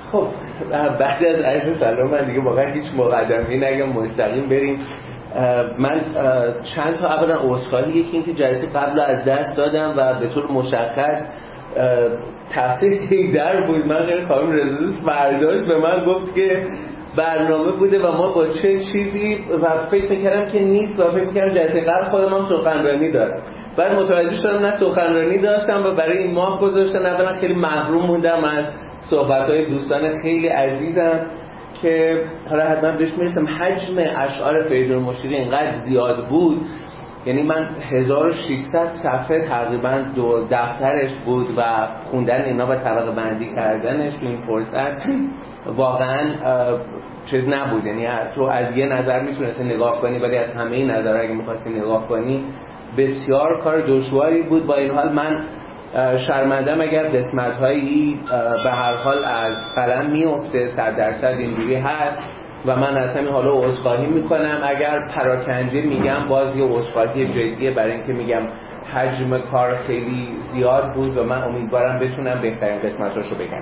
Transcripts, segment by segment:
خب بعد از عرض سلام من دیگه واقعا هیچ مقدمه‌ای نگم، مستقیم بریم. من چند تا اولا عذرخواهی، یکی اینکه جلسه قبل از دست دادم و به طور مشخص تقصیر هیدر بود. من غیر کارم رضا فرداش به من گفت که برنامه بوده و ما با چه چیزی و فکر میکردم که نیست و فکر میکردم جلسه قبل خودم هم سخنرانی دارم. بعد متوجه شدم نه سخنرانی داشتم و برای این ماه گذاشتن. اولا خیلی محروم موندم از صحبت‌های دوستان خیلی عزیزم که حالا حتما بهش میرسم. حجم اشعار فریدون مشیری اینقدر زیاد بود، یعنی من 1600 صفحه تقریبا دو دفترش بود و خوندن اینا و طبقه بندی کردنش تو این فرصت واقعا چیز نبود. یعنی تو از یه نظر میتونستی نگاه کنی ولی از همه این نظر اگه میخواستی نگاه کنی بسیار کار دشواری بود. با این حال من شرمندم اگر قسمت‌هایی به هر حال از قلم میفته، 100% اینجوری هست و من اصلا این حالا عذرخواهی میکنم. اگر پراکنده میگم باز یه عذرخواهی جدیه برای اینکه میگم حجم کار خیلی زیاد بود و من امیدوارم بتونم بهترین قسمتاشو بگم.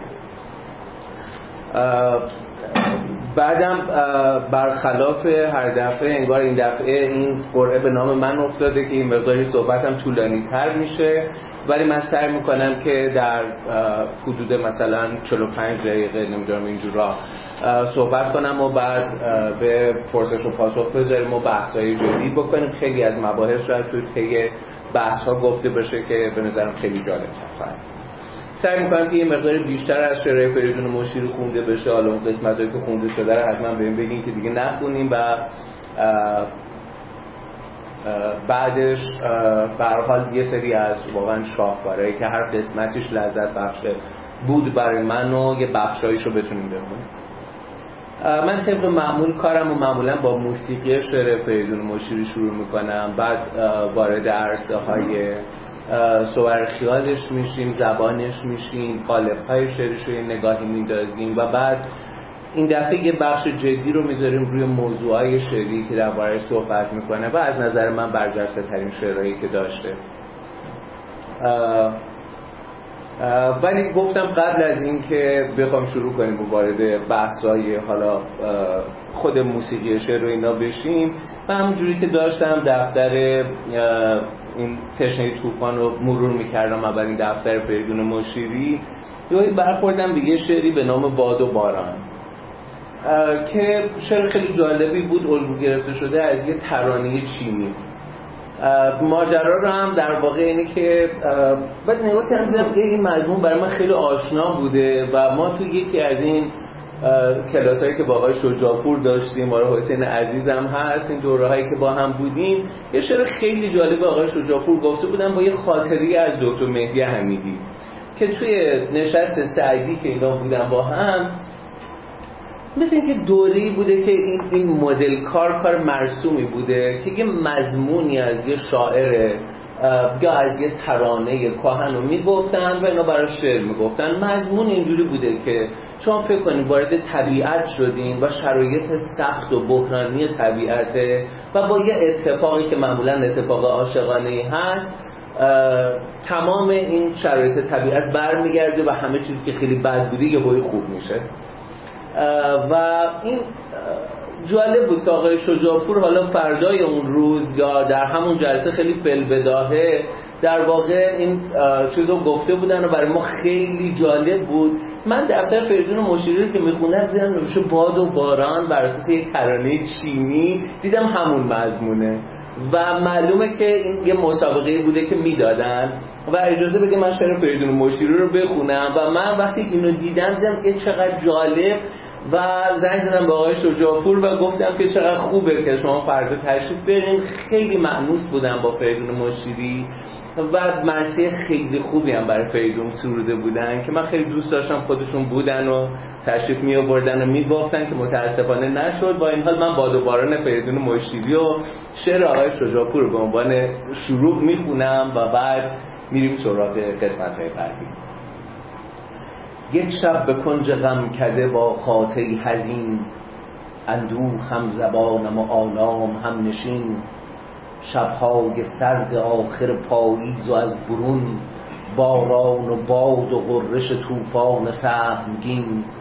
بعدم برخلاف هر دفعه انگار این دفعه این قرعه به نام من افتاده که این مقداری صحبتم طولانی تر میشه، ولی من سعی میکنم که در حدود مثلا 45 دقیقه نمیدونم اینجورا صحبت کنم و بعد به پرسش و پاسخ بذاریم و بحث‌های جدی بکنیم. خیلی از مباحث رو توی طی بحث‌ها گفته بشه که به نظرم خیلی جالب خواهد. سعی میکنم که یه مقدار بیشتر از شعرهای فریدون مشیری خونده بشه. حالا اون قسمتایی که خونده شده رو حتما بهم بگین که دیگه نخونیم و بعدش به هر حال یه سری از واقعا شاهکارهایی که هر قسمتش لذت بخش بود برای من و یه بخشایشو بتونیم بخونیم. من طبق معمول کارم و معمولا با موسیقی شعر فریدون مشیری شروع میکنم، بعد وارد عرصه های صور خیالش میشیم، زبانش میشیم، قالب‌های شعرش رو نگاهی میندازیم و بعد این دفعه یه بخش جدی رو میذاریم روی موضوعهای شعری که درباره‌اش صحبت میکنه و از نظر من برجسته ترین شعرهایی که داشته. ولی گفتم قبل از این که بخوام شروع کنیم و وارد بحث‌های حالا خود موسیقی شعر رو اینا بشیم و همونجوری که داشتم دفتر این تشنه طوفان رو مرور میکردم، اولین دفتر فریدون مشیری، یهو برخوردم به یه شعری به نام باد و باران که شعر خیلی جالبی بود، الگو گرفته شده از یه ترانه چینی. ماجرا رو هم در واقع اینه که بعد نگاه کردم دیدم این مضمون برای من خیلی آشنا بوده و ما تو یکی از این کلاسایی که با آقای شجاع‌پور داشتیم، آقای حسین عزیزم هست، این دوره‌هایی که با هم بودیم، یه شعر خیلی جالب آقای شجاع‌پور گفته بودن با یه خاطری از دکتر مهدی حمیدی که توی نشست سعدی که اینا بودن با هم، مثل اینکه دوره‌ای بوده که این مدل کار مرسومی بوده که یه مضمونی از یه شاعر یا از یه ترانه کهن رو میگفتن و اینا برای شعر میگفتن. مضمون اینجوری بوده که شما فکر کنید وارد طبیعت شدین و شرایط سخت و بحرانی طبیعته و با یه اتفاقی که معمولا اتفاق عاشقانه‌ای هست تمام این شرایط طبیعت برمیگرده و همه چیزی که خیلی بد بوده یهویی خوب میشه. و این جالب بود که آقای شجاع‌پور حالا فردای اون روز یا در همون جلسه خیلی فی‌البداهه در واقع این چیز رو گفته بودن و برای ما خیلی جالب بود. من دفتر فریدون مشیری که میخونم دیدم نوشته باد و باران بر اساس یک ترانه چینی، دیدم همون مضمونه و معلومه که این یه مسابقه بوده که میدادن و اجازه بده من شعر فریدون مشیری رو بخونم و من وقتی اینو دیدم چقدر جالب و زنگ زدم به آقای شجاع‌پور و گفتم که چقدر خوبه که شما فردا تشریف برین. خیلی مأنوس بودم با فریدون مشیری و مرثیه خیلی خوبی هم برای فریدون سروده بودن که من خیلی دوست داشتم خودشون بودن و تشریف می آوردن و میگفتن که متاسفانه نشد. با این حال من باد و باران فریدون مشیری و شعر آقای شجاع‌پور رو به عنوان شروع میخونم و بعد میریم سراغ قسمت‌های بعدی. یک شب به کنج غم کده با خاطری حزین، اندوه هم زبانم و آلام هم نشین. شب‌های سرد آخر پاییز و از برون، باران و باد و غرش طوفان سهمگین.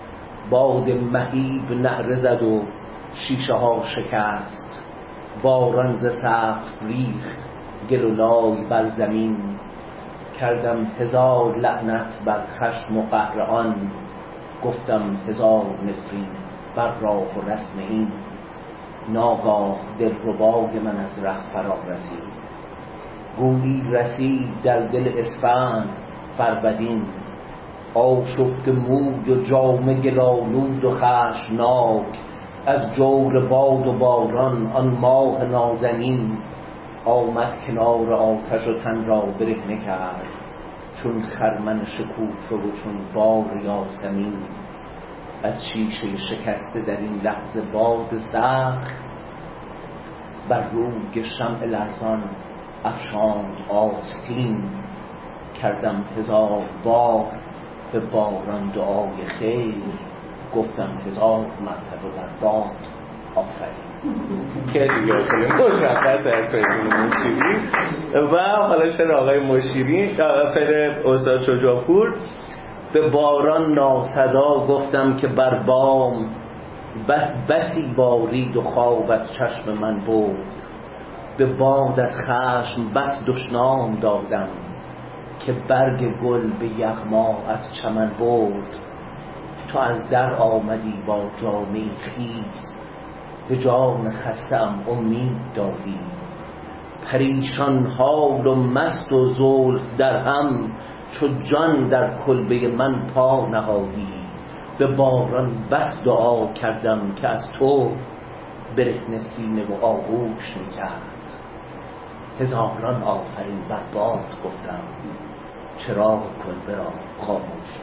باد مهیب نعره زد و شیشه ها شکست، باران ز سقف ریخت گل و لای بر زمین. کردم هزار لعنت بر خشم و قهر آن، گفتم هزار نفرین بر راه و رسم این. ناگاه دلربای من از ره فرا رسید، گویی رسید در دل اسفند فربدین. آشفته موی و جامه گلالود و خشمناک، از جور باد و باران آن ماه نازنین. آمد کنار آتش و تن را برهنه کرد، چون خرمن شکوفه و چون بار یاسمین. از شیشه شکسته در این لحظه باد سخت، بر روی شمع لرزان افشاند آستین. کردم هزار بار به باران دعای خیر، گفتم هزار مرتبه بر باد آفرین. که دیگه مشخص از فریدون مشیری. و حالا شعر آقای مشیری، شعر استاد شجاع‌پور. به باران ناسزا گفتم که بر بام، بسی بارید و خواب از چشم من برد. به باد از خشم بس دشنام دادم، که برگ گل به یغما از چمن برد. تو از در آمدی با جامه خیس، به جان خسته‌ام امید دادی. پریشان حال و مست و زلف در هم، چو جان در کلبه من پا نهادی. به باران بس دعا کردم که از تو، برهنه سینه و آغوش میکرد. هزاران آفرین بر باد گفتم، چراغ کلبه را خاموش.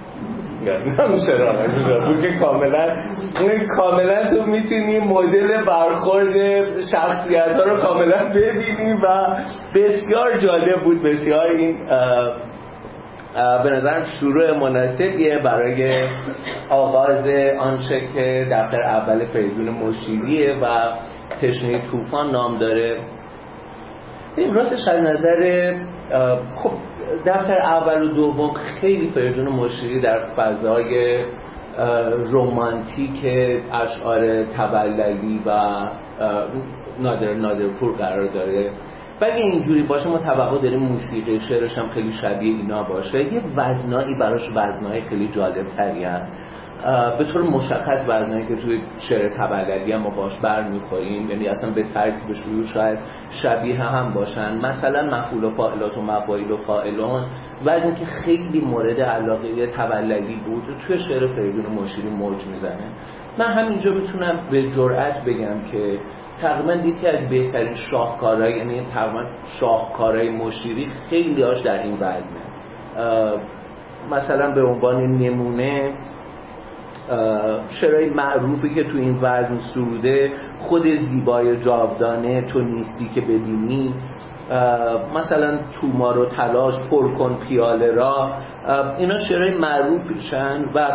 بود که کاملا تو میتونی مدل برخورد شخصیت ها رو کاملا ببینی و بسیار جالب بود. بسیار این به نظرم شروع مناسبیه برای آغاز آنچه که دفتر اول فریدون مشیریه و تشنه طوفان نام داره. این راستش از نظر خب دفتر اول و دوم خیلی فریدون مشیری در فضای رمانتیک اشعار تبللی و نادرپور قرار داره و اگه اینجوری باشه ما توقع داریم موسیقی شعرش هم خیلی شبیه اینا باشه. یه وزنایی براش وزنای خیلی جالب تریه، به طور مشخص وزنایی که توی شعر تبللی هم ما باش بر میخوریم، یعنی اصلا به ترکیب شروع شاید شبیه هم باشن. مثلا مفعول و فاعلات و مفاعیل و فاعلون وزنی که خیلی مورد علاقه تبللی بود توی شعر فریدون مشیری موج میزنه. من همینجا میتونم به جرئت بگم که تقریبا یکی از بهترین شاهکارهای، یعنی تقریبا شاهکارهای مشیری خیلی هاش در این وزنه. مثلا به عنوان نمونه شعرهای معروفی که تو این وزن سروده، خود زیبای جاودانه، تو نیستی که ببینی، مثلا تومار و تلاش، پر کن پیاله را، اینا شعرهای معروفیشن و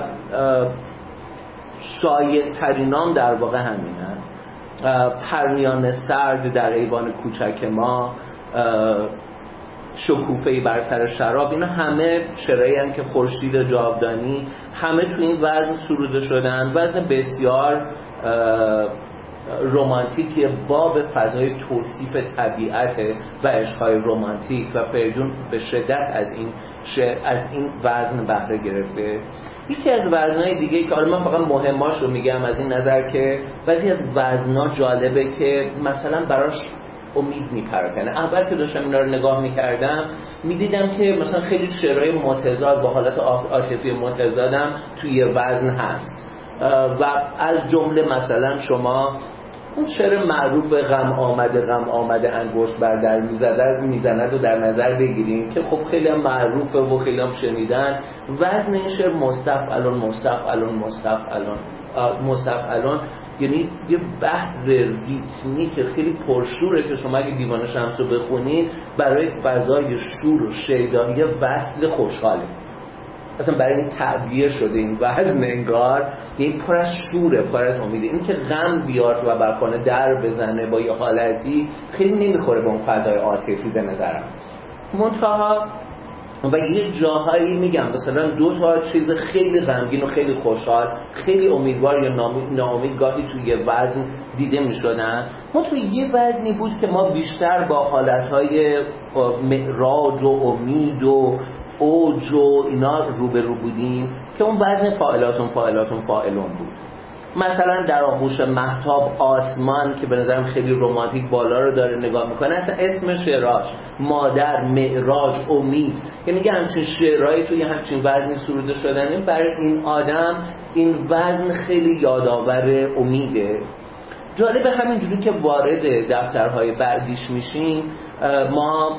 شایع ترینام در واقع همینن. پرنیان سرد در ایوان کوچک ما، شکوفه‌ای بر سر شراب، اینا همه شعرهایی هستند که خورشید جاودانی، همه تو این وزن سروده شدن. وزن بسیار رمانتیکی با به فضای توصیف طبیعت و عشق‌های رمانتیک و فریدون به شدت از این وزن بهره گرفته. یکی از وزن‌های دیگه که من فقط مهماش رو میگم از این نظر که بعضی از وزن‌ها جالبه که مثلا براش امید میپراکنه. اول که داشتم اینا رو نگاه میکردم میدیدم که مثلا خیلی شعرهای متضاد با حالت عاطفی متضادم توی وزن هست و از جمله مثلا شما اون شعر معروف غم آمده انگشت بر در میزند و در نظر بگیریم که خب خیلی هم معروفه و خیلی هم شنیدن. وزن این شعر مستفعلون یعنی یه بحر ریتمی که خیلی پرشوره که شما اگه دیوان شمس رو بخونید برای فضای شور و شیدایی وصل خوشحاله. اصلا برای این تعبیه شده این وزن انگار یعنی پر از شوره، پر از امیده. این که غم بیاد و بر خانه در بزنه با یه حالتی خیلی نمیخوره به اون فضای عاطفی به نظرم. منتها و یه جاهایی میگم مثلا 2 تا چیز خیلی غمگین و خیلی خوشحال، خیلی امیدوار یا ناامید گاهی توی وزن دیده میشدن. ما توی یه وزنی بود که ما بیشتر با حالتهای معراج و امید و اوج و اینا روبرو بودیم که اون وزن فاعلون بود. مثلا در آغوش مهتاب آسمان که به نظرم خیلی رمانتیک بالا رو داره نگاه میکنه، اصلا اسم شعراش مادر، معراج، امید، یعنی که همچین شعرهایی توی همچین وزنی سروده شدنه. برای این آدم این وزن خیلی یادآور امیده. جالب همینجوری که وارد دفترهای بعدیش میشیم ما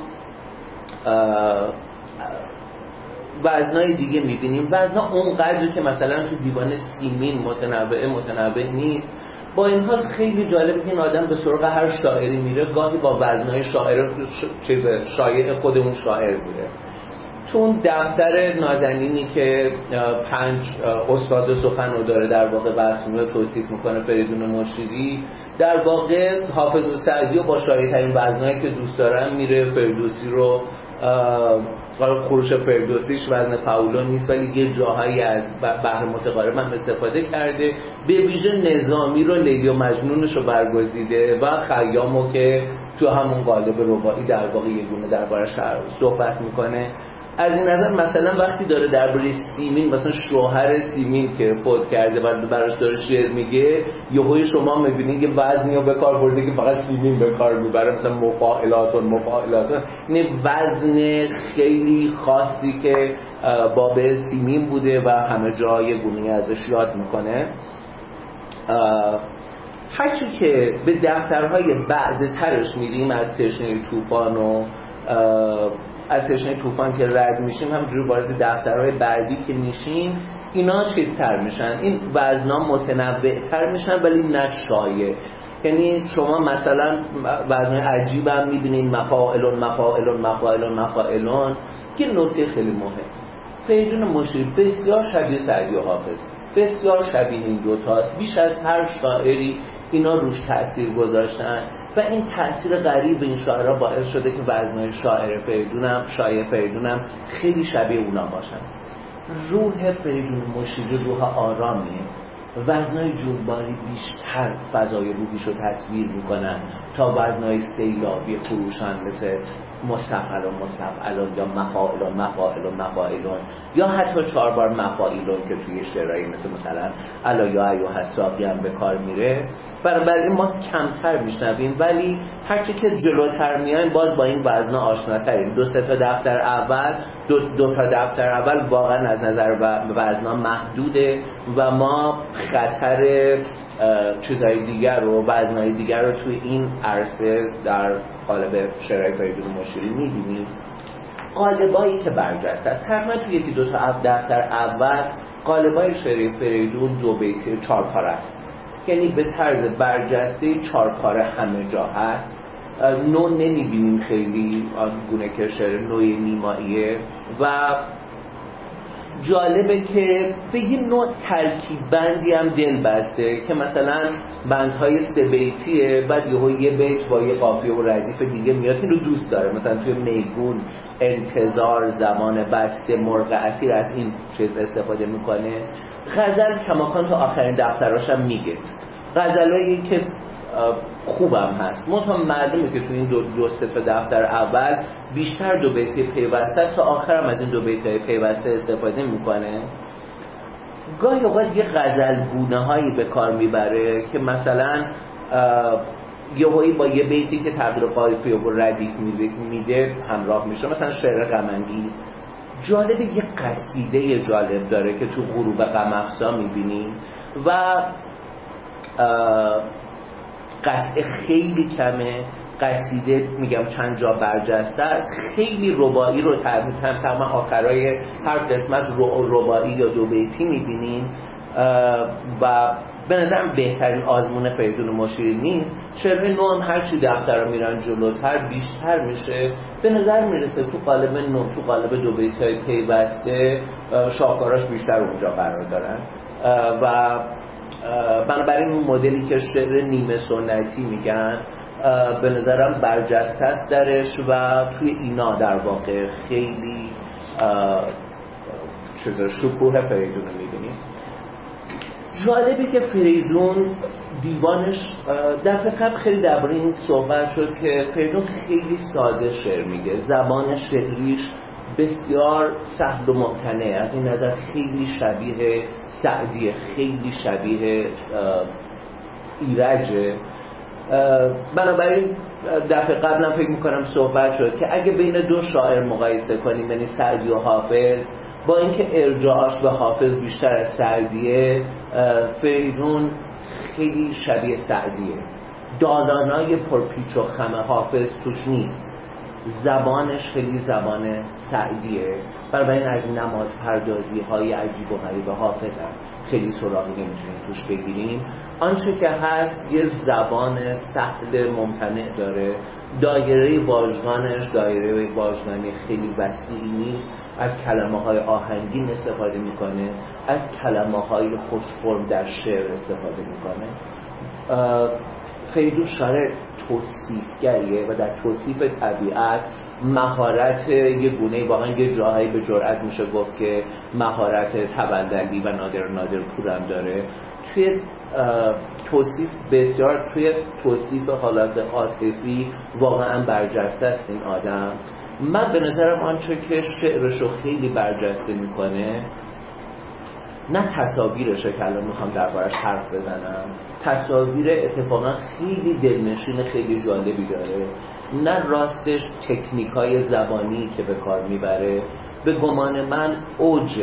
وزنای دیگه میبینیم. وزنا اونقدر که مثلا تو دیوان سیمین متنوع نیست. با این حال خیلی جالبه که این آدم به سراغ هر شاعری میره، گاهی با وزنای شایع خودمون شاعر بوده. تو اون دفتر نازنینی که 5 استاد سخن رو داره در واقع وصف رو توصیف میکنه فریدون مشیری، در واقع حافظ سعدی رو با شایع ترین وزنایی که دوست دارم میره فردوسی رو، خروش فردوسیش وزن پاولون نیست ولی یه جاهایی از بحر متقارب هم استفاده کرده. به ویژه نظامی رو لیلی و مجنونش رو برگزیده و خیامو که تو همون قالب رباعی در واقع یه گونه دربارش صحبت میکنه. از این نظر مثلا وقتی داره درباره سیمین، مثلا شوهر سیمین که فوت کرده و براش داره شعر میگه، یهوی شما میبینید که وزنی رو به کار برده که فقط سیمین به کار میبره، مثلا مفاعلاتون این وزن خیلی خاصی که باب سیمین بوده و همه جای گونه ازش یاد میکنه. هرچی که به دفترهای بعد ترش میریم، از تشنه طوفان و از تشنه طوفان که رد میشیم، همجوری وارد دفترهای بعدی که میشیم اینا چیزتر میشن، این وزنا متنوعتر میشن ولی نه شایع. یعنی شما مثلا وزنای عجیب هم میبینید، مفاعلون. که نکته خیلی مهم، فریدون مشیری بسیار شبیه سعدی و حافظ، بسیار شبیه این دوتاست. بیش از هر شاعری اینا روش تأثیر گذاشتن و این تأثیر غریب این شاعرها باعث شده که وزنای شاعر فریدونم خیلی شبیه اونا باشن. روح فریدون مشیری روح آرامیه. وزنای جنباری بیشتر فضای روحیش رو تصویر میکنن تا وزنای سیلابی خروشان مثل مستفعلون یا مفاعلون یا حتی 4 بار مفاعلون که توی شعرهایی مثلا الا یا ایها الساقی هم به کار میره. بنابراین ما کمتر میشنویم ولی هرچی که جلوتر میایم باز با این وزنا آشناتریم. 2 تا دفتر اول دو تا دفتر اول واقعا از نظر وزنا محدوده و ما خطر چیزهای دیگر و وزنهای دیگر رو توی این عرصه در قالب شعرهای فریدون مشیری می‌بینیم. قالبایی که برجسته است تقریبا توی 1-2 تا دفتر اول قالبای شعر فریدون 2 بیت 4 پاره است، یعنی به طرز برجسته 4 پاره همه جا هست. نوع نمی‌بینیم خیلی گونه که شعر نوع نیماییه و جالبه که به یه نوع ترکیب بندی هم دل بسته که مثلا بندهای 3 بیتیه، بعد یه بیت با یه قافیه و ردیف دیگه میاد. این رو دوست داره، مثلا توی میگون، انتظار، زمان بسته، مرغ اسیر از این چیز استفاده میکنه. غزل کماکان تا آخرین دفتراش هم میگه، غزلایی که خوبم هست. منتها معلومه که تو این 2-3 تا دفتر اول بیشتر 2 بیت پیوسته است، تا آخرم از این 2 بیت پیوسته استفاده میکنه. گاهی اوقات یه غزلگونه هایی به کار میبره که مثلا یهویی با یه بیتی که تغییر قافیه و ردیف میده همراه میشه. مثلا شعر غم انگیز جالب یه قصیده جالب داره که تو غروب غم افزا میبینیم و قطعه خیلی کمه. قصیده میگم چند جا برجسته است، خیلی رباعی رو تقریبا آخرای هر قسمت رباعی یا 2 بیتی میبینیم و به نظرم بهترین آزمون فریدون مشیری نیست. شعر نو هم هرچی دفتر رو میرن جلوتر بیشتر میشه. به نظر میرسه تو قالب نو، تو قالب 2 بیت‌های پیوسته شاهکاراش بیشتر اونجا قرار دارن و بنابراین اون مدلی که شعر نیمه سنتی میگن به نظرم برجسته است درش و توی اینا در واقع خیلی شکوه فریدون رو میبینیم. جالبه که فریدون دیوانش در فکرم خیلی درباره این صحبت شد که فریدون خیلی ساده شعر میگه، زبان شعریش بسیار سهل و ممتنع، از این نظر خیلی شبیه سعدیه، خیلی شبیه ایرجه. بنابراین دفعه قبلا فکر میکنم صحبت شد که اگه بین دو شاعر مقایسه کنیم، یعنی سعدی و حافظ، با اینکه ارجاعش به حافظ بیشتر از سعدیه، فریدون خیلی شبیه سعدیه. دالانای پرپیچ و خم حافظ توش نیست، زبانش خیلی زبان سعدیه. بنابراین از نماد پردازی های عجیب و غریب حافظ هم خیلی سراغی نمیتونیم توش بگیریم. آنچه که هست یه زبان سهل ممتنع داره، دایره واژگانش دایره واژگانی خیلی وسیعی نیست، از کلمه های آهنگین استفاده میکنه، از کلمه های خوش‌فرم در شعر استفاده میکنه. فریدون شاعر توصیفگریه و در توصیف طبیعت مهارت یه گونه، واقعا یه جاهایی به جرئت میشه گفت که مهارت تبلدی و نادر پورم داره. توی توصیف بسیار، توی توصیف حالات عاطفی واقعا برجسته است این آدم. من به نظرم آنچه که شعرشو خیلی برجسته میکنه نه تصاویرشه که الان میخوام دربارش حرف بزنم، تصاویر اتفاقا خیلی دلنشین خیلی جالبی داره، نه راستش تکنیکای زبانی که به کار میبره. به گمان من اوج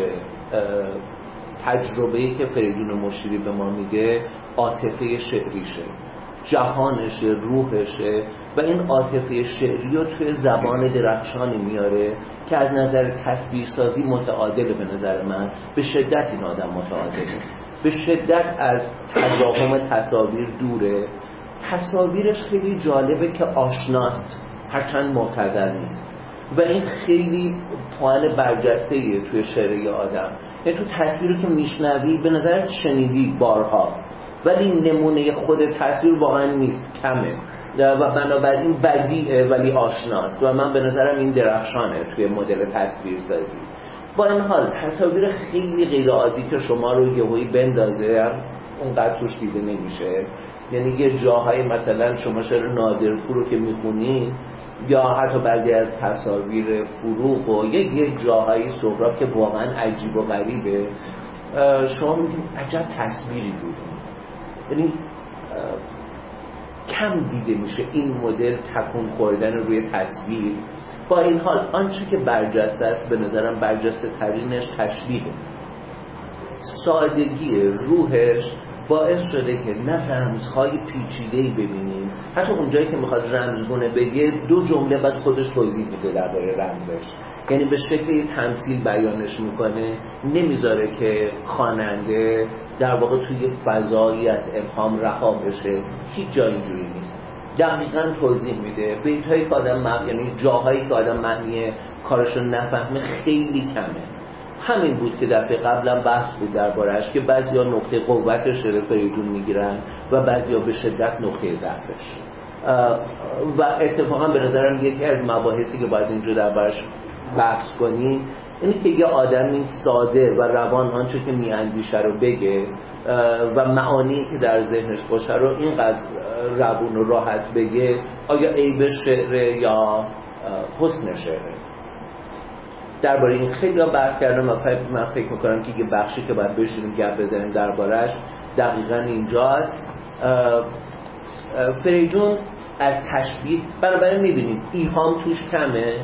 تجربه‌ای که فریدون مشیری به ما میگه عاطفه شعریشه، جهانشه، روحشه و این عاطفه شعری رو توی زبان درخشانی میاره که از نظر تصویرسازی متعادله. به نظر من به شدت این آدم متعادله، به شدت از تضاهم تصاویر دوره. تصاویرش خیلی جالبه که آشناست هرچند مبتذل نیست و این خیلی پوان برجسته‌ایه توی شعر یه آدم. یعنی تو تصویری که میشنوی به نظر شنیدی بارها، ولی نمونه خود تصویر واقعا نیست، کمه و بنابراین بدیعه ولی آشناست و من به نظرم این درخشانه توی مدل تصویرسازی. با این حال تصاویر خیلی غیر عادی که شما رو یهویی بندازه اونقدر توش دیده نمیشه. یعنی یه جاهای مثلا شما شعر نادرپور رو که میخونی یا حتی بعضی از تصاویر فروغ و یه جاهای سهراب که واقعا عجیب و غریبه، شما میگید عجب تصویری بود. یعنی کم دیده میشه این مدل تکون خوردن روی تصویر. با این حال آنچه که برجسته است به نظرم برجسته ترینش تشبیهه، سادگی روحش باعث شده که نه رمزهای پیچیده‌ای ببینیم، حتی اونجایی که میخواد رمزگونه بگه دو جمله بعد خودش توضیح میده درباره رمزش، یعنی به شکل تمثیل بیانش میکنه، نمیذاره که خواننده در واقع توی فضایی از ابهام رها بشه. هیچ جای اینجوری نیست، دقیقاً توضیح میده. بیتایی که آدم یعنی جاهایی که آدم معنی کارشو نفهمه خیلی کمه. همین بود که دفعه قبلا بحث بود درباره‌اش که بعضیا نقطه قوت شعر فریدون میگیرن و بعضیا به شدت نقطه ضعفش. و اتفاقا به نظرم یکی از مباحثی که باید اینجا دربارش بحث کنیم اینه که یه آدمی ساده و روان آنچه که میاندیشه رو بگه و معانی که در ذهنش باشه رو اینقدر روون و راحت بگه، آیا عیب شعره یا حسن شعره. درباره این خیلی بحث کردم و من فکر میکنم که یه بخشی که باید بشینیم گپ بزنیم درباره‌اش دقیقاً اینجاست. فریدون از تشبیه بنابراین میبینیم ایهام توش کمه،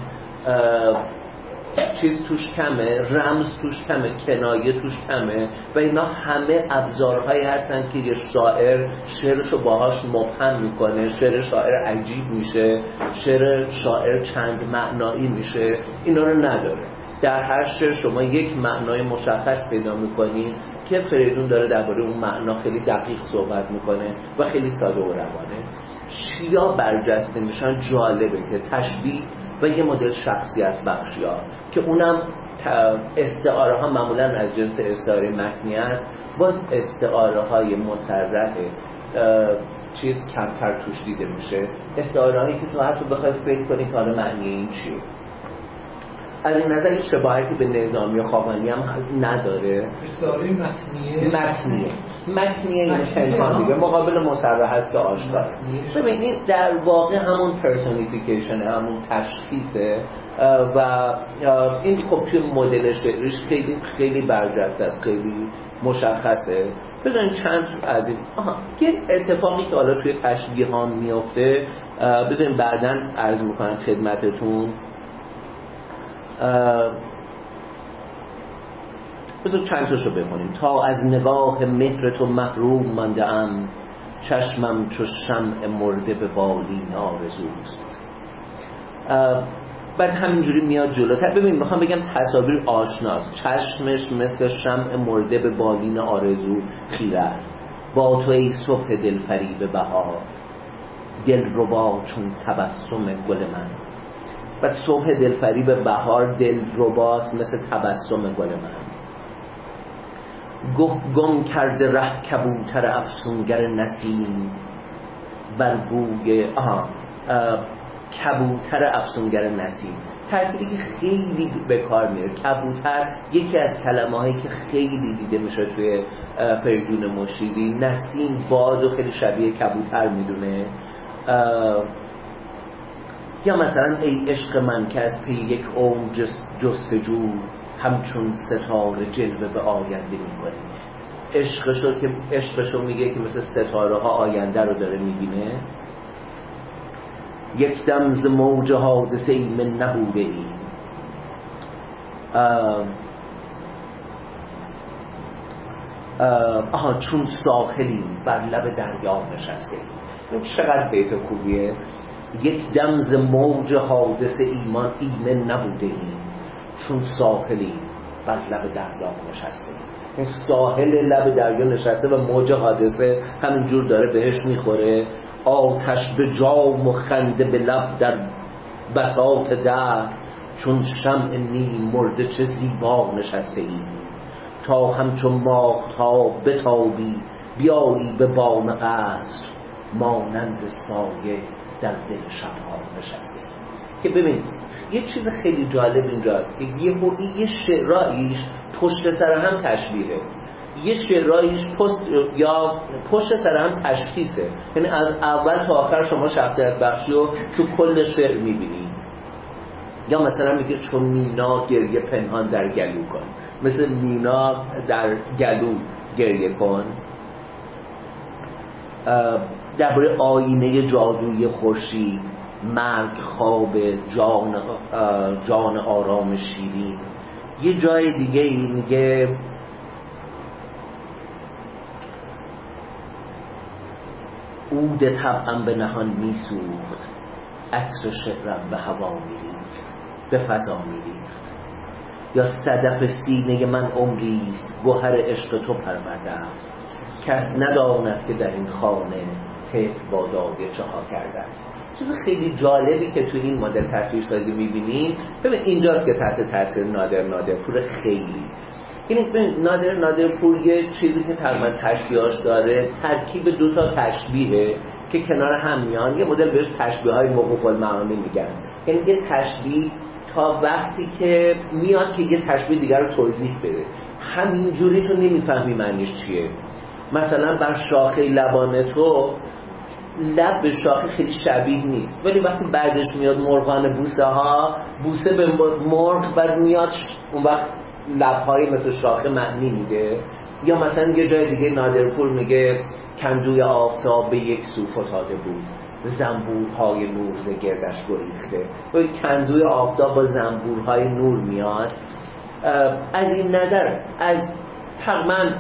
چیز توش کمه، رمز توش کمه، کنایه توش کمه و اینا همه ابزارهایی هستن که یه شاعر شعرشو باهاش مبهم میکنه، شعر شاعر عجیب میشه، شعر شاعر چند معنایی میشه. اینا رو نداره. در هر شعر شما یک معنای مشخص پیدا میکنین که فریدون داره درباره اون معنا خیلی دقیق صحبت میکنه و خیلی ساده و روانه. چیا برجسته میشن جالبه که تشبیه و یه مدل شخصیت بخشی ها که اونم استعاره ها معمولا از جنس استعاره متنی است، باز استعاره های مصرح چیز کمتر توش دیده میشه، استعاره هایی که تو حتی بخوای فکر کنی که حالا معنی این چیه. از این نظر هیچ شباهتی به نظامی و خاقانی هم نداره. استعاره متنیه یعنی پنهان دیگه، مقابل مصرح هست که آشکار. ببینید در واقع همون پرسونیفیکیشن، همون تشخیصه و این خب توی مدل شعریش خیلی خیلی برجسته است، خیلی مشخصه. بذارین چند از این یه اتفاقی که حالا توی تشبیه ها میفته بذارین بعداً عرض میکنم خدمتتون. بذار چند تاشو بخونیم. تا از نگاه مهر تو محروم مانده ام، چشمم چو شمع مرده به بالین آرزوست. بعد همینجوری میاد جلوتر. ببین میخوام بگم تصاویر آشناست. چشمش مثل شمع مرده به بالین آرزو خیره است. با تو ای صبح دلفریب بهار، دلربا چون تبسم گل من. بعد صبح دلفریب بهار دلرباست مثل تبسم گل من. گم کرده ره کبوتر افسونگر نسیم، بر بوی کبوتر افسونگر نسیم، ترکیبی که خیلی به کار میره. کبوتر یکی از کلمه‌هایی که خیلی دیده میشه توی فریدون مشیری. نسیم باد و خیلی شبیه کبوتر میدونه. یا مثلا ای عشق من که از پی یک اوج جستجو، همچون ستاره جلوه به آینده میکنی. عشقشو میگه که مثل ستاره ها آینده رو داره میبینه. یک دم ز موج حادثه ای من نبوده ای، چون ساحلی بر لب دریا نشسته. این چقدر بیت خوبیه. یک دم ز موج حادثه ایمان ایمن نبوده ای، چون ساحلی بر لب دریا نشسته. این ساحل لب دریا نشسته و موج حادثه همینجور داره بهش میخوره. آتش به جام و خنده به لب در بساط در، چون شمع نیم مرده چه زیبا نشسته ای. تا همچون ماهتاب بتابی بیایی به بام قصر، مانند سایه در دل شبها نشسته. که ببین یه چیز خیلی جالب اینجاست که یه شعرایش پشت سر هم تشبیهه، یه شعرایش پشت سر هم تشخیصه. یعنی از اول تا آخر شما شخصیت بخشی رو تو کل شعر میبینی. یا مثلا میگه چون مینا گریه پنهان در گلو کن، مثل مینا در گلو گریه کن. درباره آینه جادویی خورشید، مرگ خواب جان آرام شیرین. یه جای دیگه ای میگه عود طبعم به نهان میسوخت، عطر شعرم به هوا میریخت، به فضا میریخت. یا صدف سینه من عمریست، گوهر عشق تو پرورده است، کس نداند که در این خانه طفل با دایه چه ها کرده است. چیز خیلی جالبی که تو این مدل تصویرسازی میبینید، ببین اینجاست که تحت تاثیر نادرپور خیلی این نادرپور یه چیزی که تقریبا تشبیهاش داره، ترکیب دوتا تشبیهه که کنار هم میان. یه مدل بهش تشبیه‌های موقوف المعانی میگن. یعنی یه تشبیه تا وقتی که میاد که یه تشبیه دیگر رو توضیح بده، همینجوری تو نمیفهمی معنیش چیه. مثلا بر شاخه لبان تو، لب به شاخه خیلی شبیه نیست، ولی وقتی بعدش میاد مرغان بوسه ها، بوسه به مرغ بعد میاد اون وقت لب‌های مثل شاخه معنی میده. یا مثلا یه جای دیگه نادرپور میگه کندوی آفتاب به یک سو فتاده بود، زنبورهای نور ز گردش گریخته. و کندوی آفتاب با زنبورهای نور میاد. از این نظر از تقریبا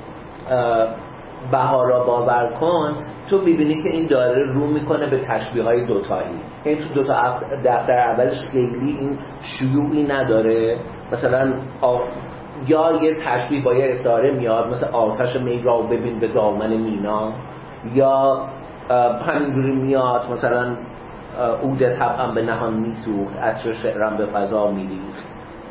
بهارا باور کن، تو میبینی که این داره رو میکنه به تشبیه‌های دوتایی. یعنی تو دوتا دفتر اولش خیلی این شیوعی نداره. مثلا یا یه تشبیه با یه استعاره میاد، مثل آتش می را ببین به دامن مینا، یا همینجوری میاد مثلا عود طبعم به نهان میسوخت، عطر شعرم به فضا میریخت،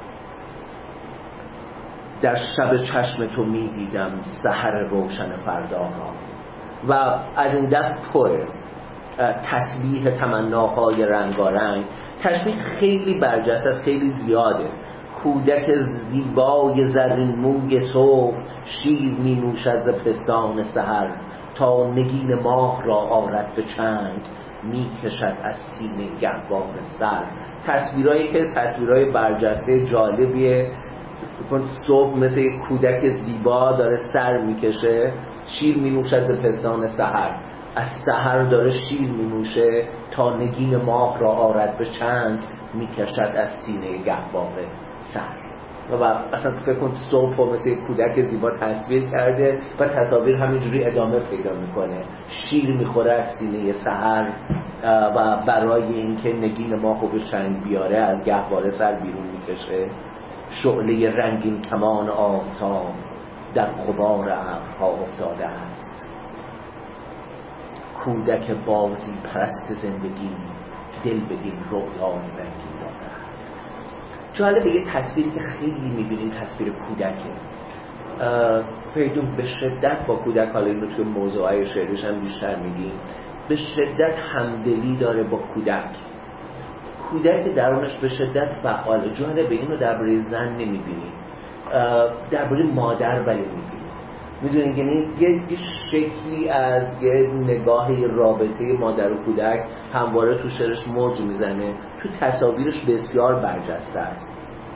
در شب چشم تو میدیدم سحر روشن فرداها. و از این دست پره تسبیح تمناهای رنگارنگ تشبیه خیلی برجسته است، خیلی زیاده. کودک زیبای زرین موی صبح، شیر می نوشد ز پستان سحر، تا نگین ماه را آرد به چنگ، می کشد از سینه گهواره سر. تصویرهایی که تصویرهای برجسته جالبیه. صبح مثل یک کودک زیبا داره سر میکشه، شیر می نوشد ز پستان سحر، از سحر داره شیر می نوشه تا نگین ماه را آرد به چنگ، می کشد از سینه گهواره سر. و اصلا فکر کن صبح و مثل یک کودک زیبا تصویر کرده و تصاویر همینجوری ادامه پیدا میکنه. شیر میخوره از سینه سحر و برای اینکه نگین ماه رو به چنگ بیاره از گهواره سر بیرون میکشه. شعله رنگین کمان آفتاب در غبار ابرها افتاده است. کودک بازی پرست زندگی، دل بدین رویای رنگین داده است. جالبه یه تصویری که خیلی میبینیم تصویر کودکه. فریدون به شدت با کودک، حالا اینو توی موضوعهای شعرش هم بیشتر میگیم، به شدت همدلی داره با کودک. کودک درونش به شدت فعاله. جالبه اینو درباره زن نمیبینیم، درباره مادر ولی میبینیم. میدونین یعنی یه شکلی از یه نگاه رابطه مادر و کودک همواره تو شعرش موج میزنه، تو تصاویرش بسیار برجسته است.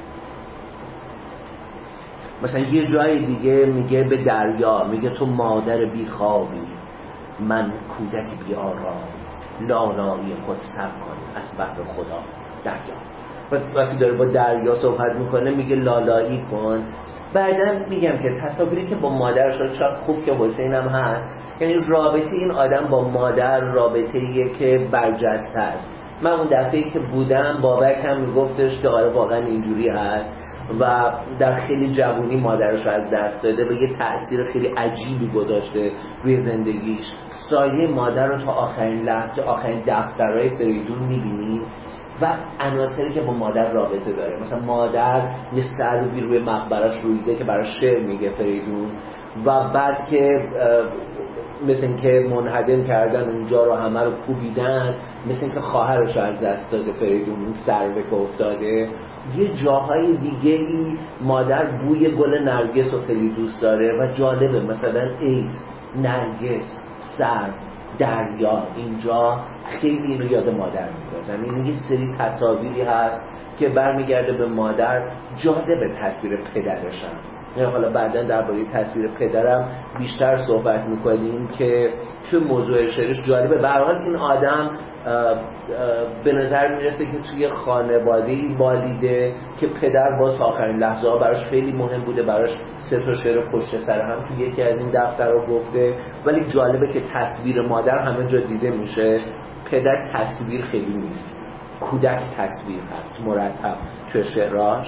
مثلا یه جای دیگه میگه به دریا، میگه تو مادر بیخوابی، من کودک بیارام، لالایی خود سر کن از بحر خدا دریا. وقتی داره با دریا صحبت میکنه میگه لالایی کن. بعدن میگم که تصاویری که با مادرش داره، چقدر خوب که حسین هم هست، یعنی رابطه این آدم با مادر رابطه‌ایه که برجسته است. من اون دفعه‌ای که بودم بابک هم میگفتش که آره واقعا اینجوری هست و در خیلی جوانی مادرش رو از دست داده و یه تأثیر خیلی عجیبی گذاشته روی زندگیش. سایه مادر رو تا آخرین لحظه، آخرین دفترهای فریدون میبینی و عناصری که با مادر رابطه داره. مثلا مادر یه سروی روی مقبرش رویده که برای شعر میگه فریدون، و بعد که مثل این که منهدم کردن اونجا رو همه رو کوبیدن، مثل این که خواهرش رو از دست داده فریدون، اون سروه که افتاده. یه جاهای دیگه ای مادر بوی گل نرگس رو خیلی دوست داره و جالبه، مثلا عید، نرگس، سرو، دریا، اینجا خیلی اینو یاد مادر می‌اندازن. این یه سری تصاویری هست که برمیگرده به مادر. جالبه تصویر پدرش هم، یعنی حالا بعداً درباره تصویر پدرم بیشتر صحبت میکنیم که توی موضوع شعرش جالبه. به هر حال این آدم به نظر میرسه که توی خانواده‌ای بالیده که پدر باز آخرین لحظه ها براش خیلی مهم بوده، براش 3 شعر پشت سر هم توی یکی از این دفترها گفته. ولی جالبه که تصویر مادر همه جا دیده میشه، پدر تصویر خیلی نیست، کودک تصویر هست مرتب توی شعراش.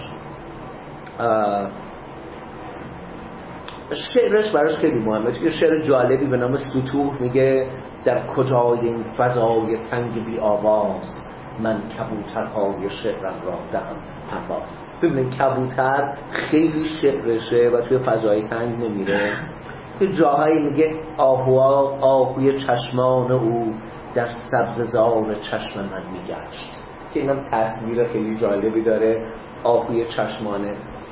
شعرش براش خیلی مهمه. توی شعر جالبی به نام ستوه میگه در کجای این فضای تنگ بی آواز، من کبوترهای شعرم را دهم پرواز. ببینید کبوتر خیلی شعرشه و توی فضای تنگ نمیره. که جاهایی میگه آهوی چشمان او در سبززار چشم من میگشت، که اینم تصویر خیلی جالبی داره. آهوی چشمانه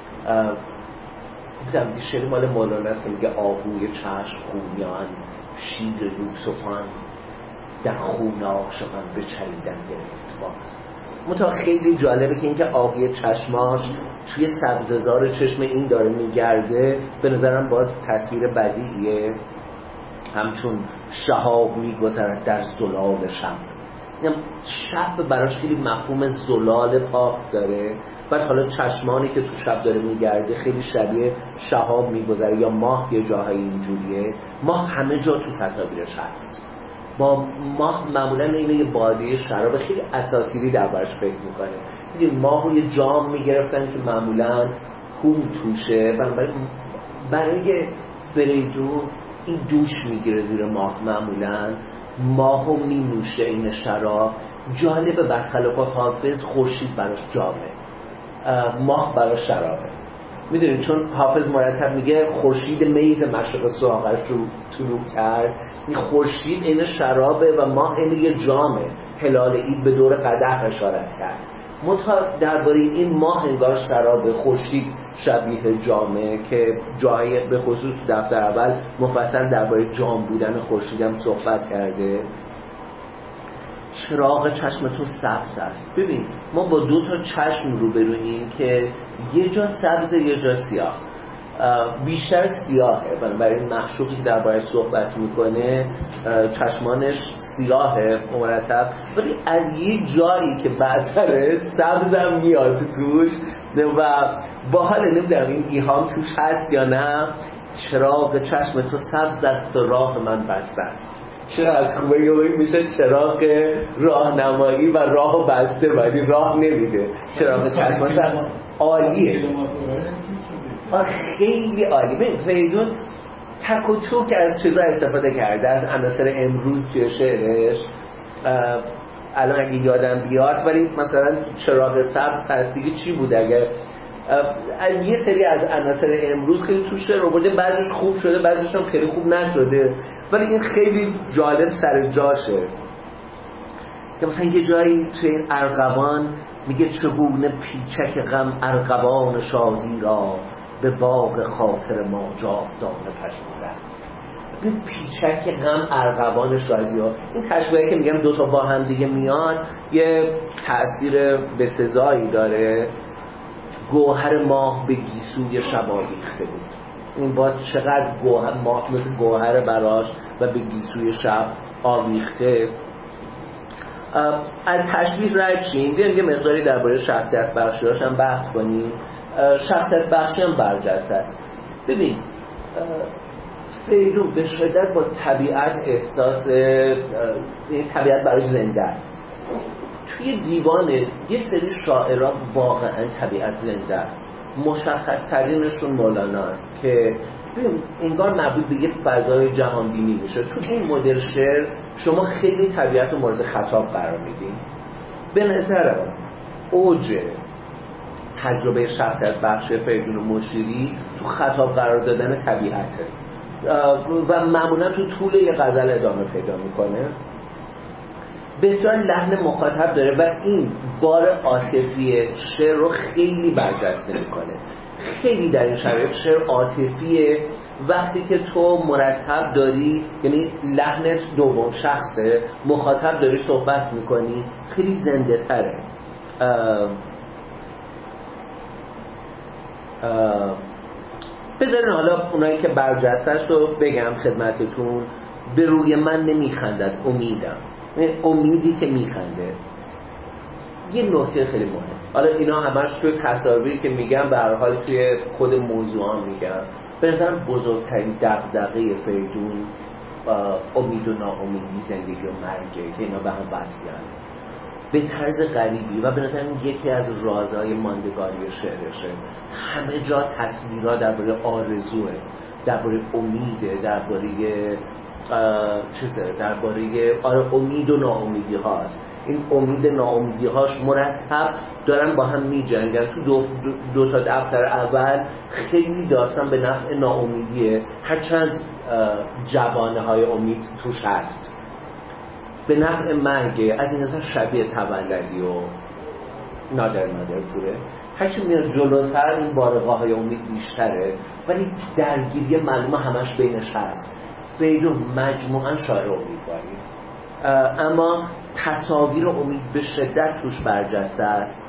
بودم شعر مال مولانا است که میگه آهوی چشم خونیان، شیر یوسفان در خون عاشقان بچریدن گرفت باز. متا خیلی جالبه که اینکه آهوی چشماش توی سبززار چشم این داره میگرده، به نظرم باز تصویر بدیعیه. همچون شهاب میگذرد در زلال شب، شب براش خیلی مفهوم زلال پاک داره. بعد حالا چشمانی که تو شب داره میگرده خیلی شبیه شهاب میگذره یا ماه، یه جاهای اینجوریه. ماه همه جا تو تصاویرش هست. با ماه معمولا اینه یه باده شراب، خیلی اساطیری دربارش فکر میکنه. میدونی ماه رو یه جام میگرفتن که معمولا هوم توشه، برای فریدون این دوش میگیره زیر ماه، معمولا ماهو مینوشه این شراب. جالبه برخلاف حافظ خورشید براش جامه، ماه براش شرابه. میدونید چون حافظ مرتب میگه خورشید میز مشرق ساغرش رو طلوع کرد، این خورشید این شرابه و ماه این یه جامه، هلال عید به دور قدح اشارت کرد. درباره این ماه انگار شراب خورشید شبیه جامه که جای به خصوص دفتر اول مفصل درباره جام بودن خورشیدم صحبت کرده. چراغ چشم تو سبز است. ببین ما با دو تا چشم روبرویم که یه جا سبز یه جا سیاه، بیشتر سیاهه، بنابراین معشوقی که درباره‌اش صحبت میکنه چشمانش سیاهه مرتب، ولی از یه جایی که بعدتره سبزم میاد توش و با حال نمیدونم این ایهام توش هست یا نه. چراغ چشم تو سبز است و راه من بسته است. چقدر خوبه یه میشه چراغ راهنمایی و راه بسته ولی راه نمیده. چراغ چشم عالیه، خیلی عالی. ببین فریدون تک و توک از چیزا استفاده کرده، از عناصر امروز توی شعرش. الان اگه یادم بیاد ولی مثلا چراغ سبز هست دیگه چی بود اگر از یه سری از عناصر امروز که تو شعر آورده، بعضیش خوب شده بعضیش هم خیلی خوب نشده، ولی این خیلی جالب سر جاشه. که مثلا یه جایی توی ارغوان میگه چگونه پیچک غم ارغوان شادی را به باغ خاطر ما جاودانه پژمرده است. به پیچک غم ارغوان شادی ها، این تشبیهی که میگم دوتا با هم دیگه میاد یه تأثیر بسزایی داره. گوهر ماه به گیسوی شب آویخته بود. این باز چقدر گوهر ماه مثل گوهر براش و به گیسوی شب آویخته. از تشبیه رد شیم، بیایم یه مقداری درباره شخصیت بخشی‌هاش هم بحث کنیم. شخصیت بخشی هم برجسته است. ببین فریدون به شدت با طبیعت احساس این طبیعت براش زنده است. توی دیوان یه سری شاعران واقعا طبیعت زنده است. مشخص ترینشون مولانا است که انگار مربوط به یک فضای جهان بینی میشه. تو این مدل شعر شما خیلی طبیعت رو مورد خطاب قرار میدین. به نظرم اوج تجربه شخصیت بخش فریدون مشیری تو خطاب قرار دادن طبیعته و معمولا تو طول یه غزل ادامه پیدا میکنه. بسیار لحن مخاطب داره و این بار عاطفی شعر رو خیلی برجسته میکنه. خیلی در این شرایط شعر عاطفیه. وقتی که تو مرتب داری، یعنی لحنت دوم شخصه، مخاطب داری صحبت میکنی، خیلی زنده تره. بذارین حالا اونایی که برجسته‌اش رو بگم خدمتتون. به روی من نمیخندد امیدم، امیدی که میخنده. یه نکته خیلی مهم، حالا اینا همش توی تصاویری که میگم به هر حال توی خود موضوع هم میگم. به نظرم بزرگترین دغدغه فریدون امید و ناامیدی، زندگی و مرگه که اینا به هم وصلن به طرز غریبی و به نظرم یکی از رازهای ماندگاری شعرشه. همه جا تصویرها درباره آرزوه، درباره امیده، درباره امید و ناامیدی هاست. این امید ناامیدی هاش مرتب دارن با هم می جنگن. تو دو تا دفتر اول خیلی داستان به نفع ناامیدیه، هرچند جوانه های امید توش هست. به نفع مرگه، از این نظر شبیه تولدی و نادر پوره. هرچی میاد جلوتر این بارگاه های امید بیشتره، ولی درگیری معلومه همش بینش هست. فریدون مجموعاً شاعر امیدواری، اما تصاویر امید به شدت توش برجسته است.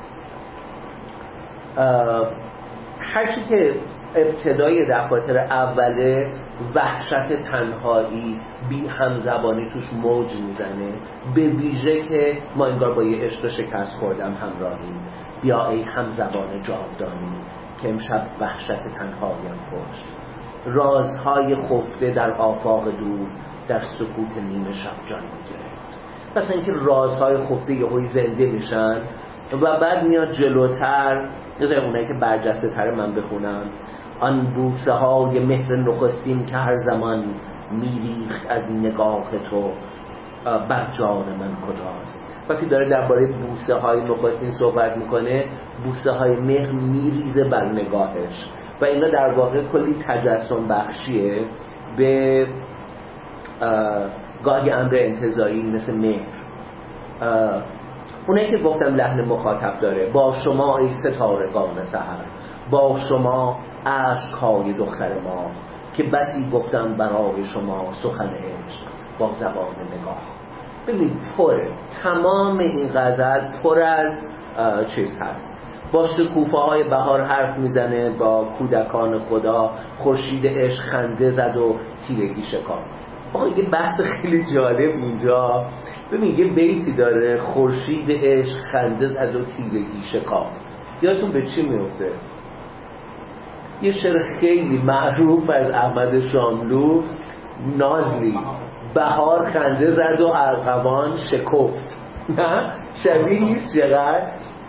هرچی که ابتدای دفاتر اوله وحشت تنهایی، بی همزبانی توش موج میزنه، به ویژه که ما انگار با یه عشق شکست خوردم همراهیم. بیا ای همزبان جاودانی که امشب وحشت تنهاییم کشت. رازهای خفته در آفاق دور در سکوت نیمه شب جان میگرفت. پس اینکه رازهای خفته یهویی زنده میشن و بعد میاد جلوتر. نزای اونایی که برجسته تره من بخونم. آن بوسه های مهر نخستین که هر زمان میریخت از نگاه تو بر جان من کجاست. وقتی داره درباره بوسه های نخستین صحبت میکنه، بوسه های مهر میریزه بر نگاهش و اینا در واقع کلی تجسم بخشیه به گاهی امر انتزاعی مثل مهر. اونایی که گفتم لحن مخاطب داره، با شما ای ستارگان سحر، با شما اشک‌های دختر ما، که بسی گفتم برای شما سخن عشق با زبان نگاه. ببین پره، تمام این غزل پر از چیز هست. با شکوفه‌های بهار حرف میزنه، با کودکان خدا، خورشید عشق خنده زد و تیرگی شکافت. آقا یه بحث خیلی جالب اینجا. ببین یه بیتی داره، خورشید عشق خنده زد و تیرگی شکافت. یادتون به چی میفته؟ یه شعر خیلی معروف از احمد شاملو، نازلی، بهار خنده زد و ارغوان شکفت. نه شبیه نیست چقدر؟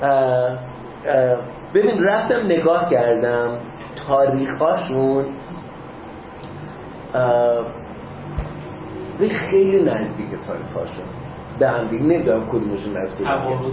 ببین رفتم نگاه کردم تاریخاشون خیلی نزدیک تاریخاشون به هم دیگه، نمیدونم کدومشون نزدیک.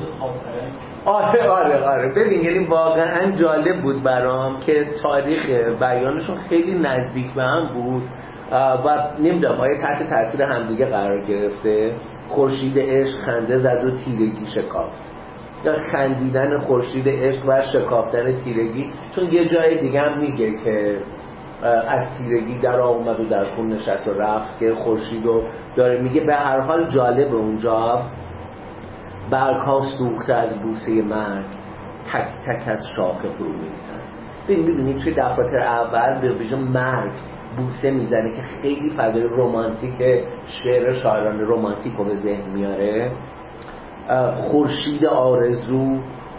آره ببین یعنی واقعا جالب بود برام که تاریخ بیانشون خیلی نزدیک به هم بود و نمیدونم آیا تحت تاثیر همدیگه قرار گرفته. خورشید عشق خنده زد و تیرگی شکافت، یا خندیدن خورشید عشق و شکافتن تیرگی، چون یه جای دیگه هم میگه که از تیرگی در آمد و در خون نشست و رفت، که خورشید رو داره میگه. به هر حال جالب اونجا برگ‌ها سوخته از بوسه مرگ، تک تک از شاخه فرو می‌ریزند. ببینید توی دفاتر اول به ویژه مرگ بوسه میزنه که خیلی فضای رمانتیک شعر شاعران رمانتیک رو به ذهن میاره. خورشید آرزو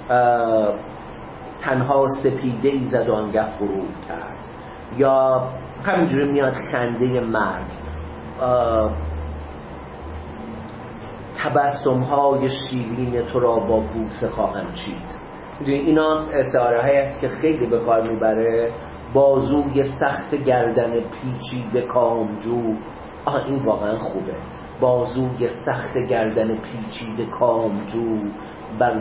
تنها سپیده ای زد و آنگه غروب کرد، یا همینجوری میاد خنده مرگ، تبسم‌های شیرین تو را با بوسه خواهم چید. اینا استعاره هایی است که خیلی به کار میبره. بازوی سخت گردن پیچیده کامجو، این واقعا خوبه. بازوی سخت گردن پیچیده کامجو، بر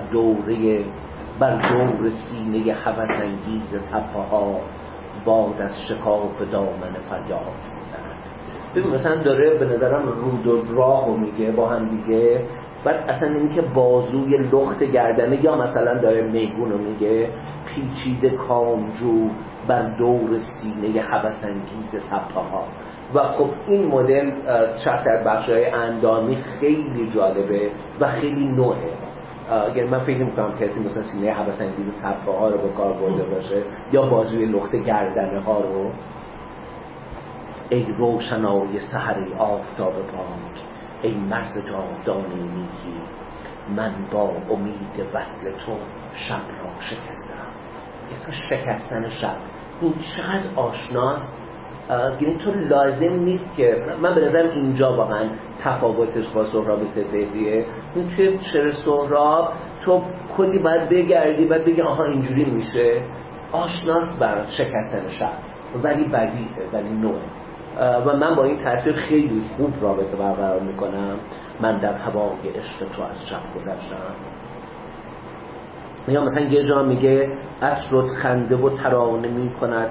دور سینه هوس انگیز تپه‌ها، باد از شکاف دامن فریاد می‌زند. ببین مثلا داره به نظرم رود و راه رو میگه با هم دیگه، بعد اصلا این که بازوی لخت گردنه، یا مثلا داره میگون رو میگه پیچیده کامجو، بر دور سینه هوس انگیز تپه‌ها. و خب این مدل شخصیت بخش‌های اندامی خیلی جالبه و خیلی نوعه. یعنی من فکر می‌کنم کسی مثلا سینه هوس انگیز تپه‌ها رو به کار برده باشه، یا بازوی لخت گردنه ها رو. ای روشنای سحر آفتاب پاک، ای مرز جاودان نیکی، من با امید وصل تو شب را شکستم. شکستن شب این چقدر آشناست. یعنی تو لازم نیست که، من به نظرم اینجا واقعا تفاوتش با سهراب سپهریه. این توی شعر سهراب تو کلی باید بگردی، باید بگی آها اینجوری میشه. آشناست برات شکستن شب، ولی بدیعه، ولی نوعه. و من با این تصویر خیلی خوب رابطه برقرار میکنم. من در هوای عشق تو از شب گذشتم. یا مثلا یه جا میگه عطر خنده و ترانه میکند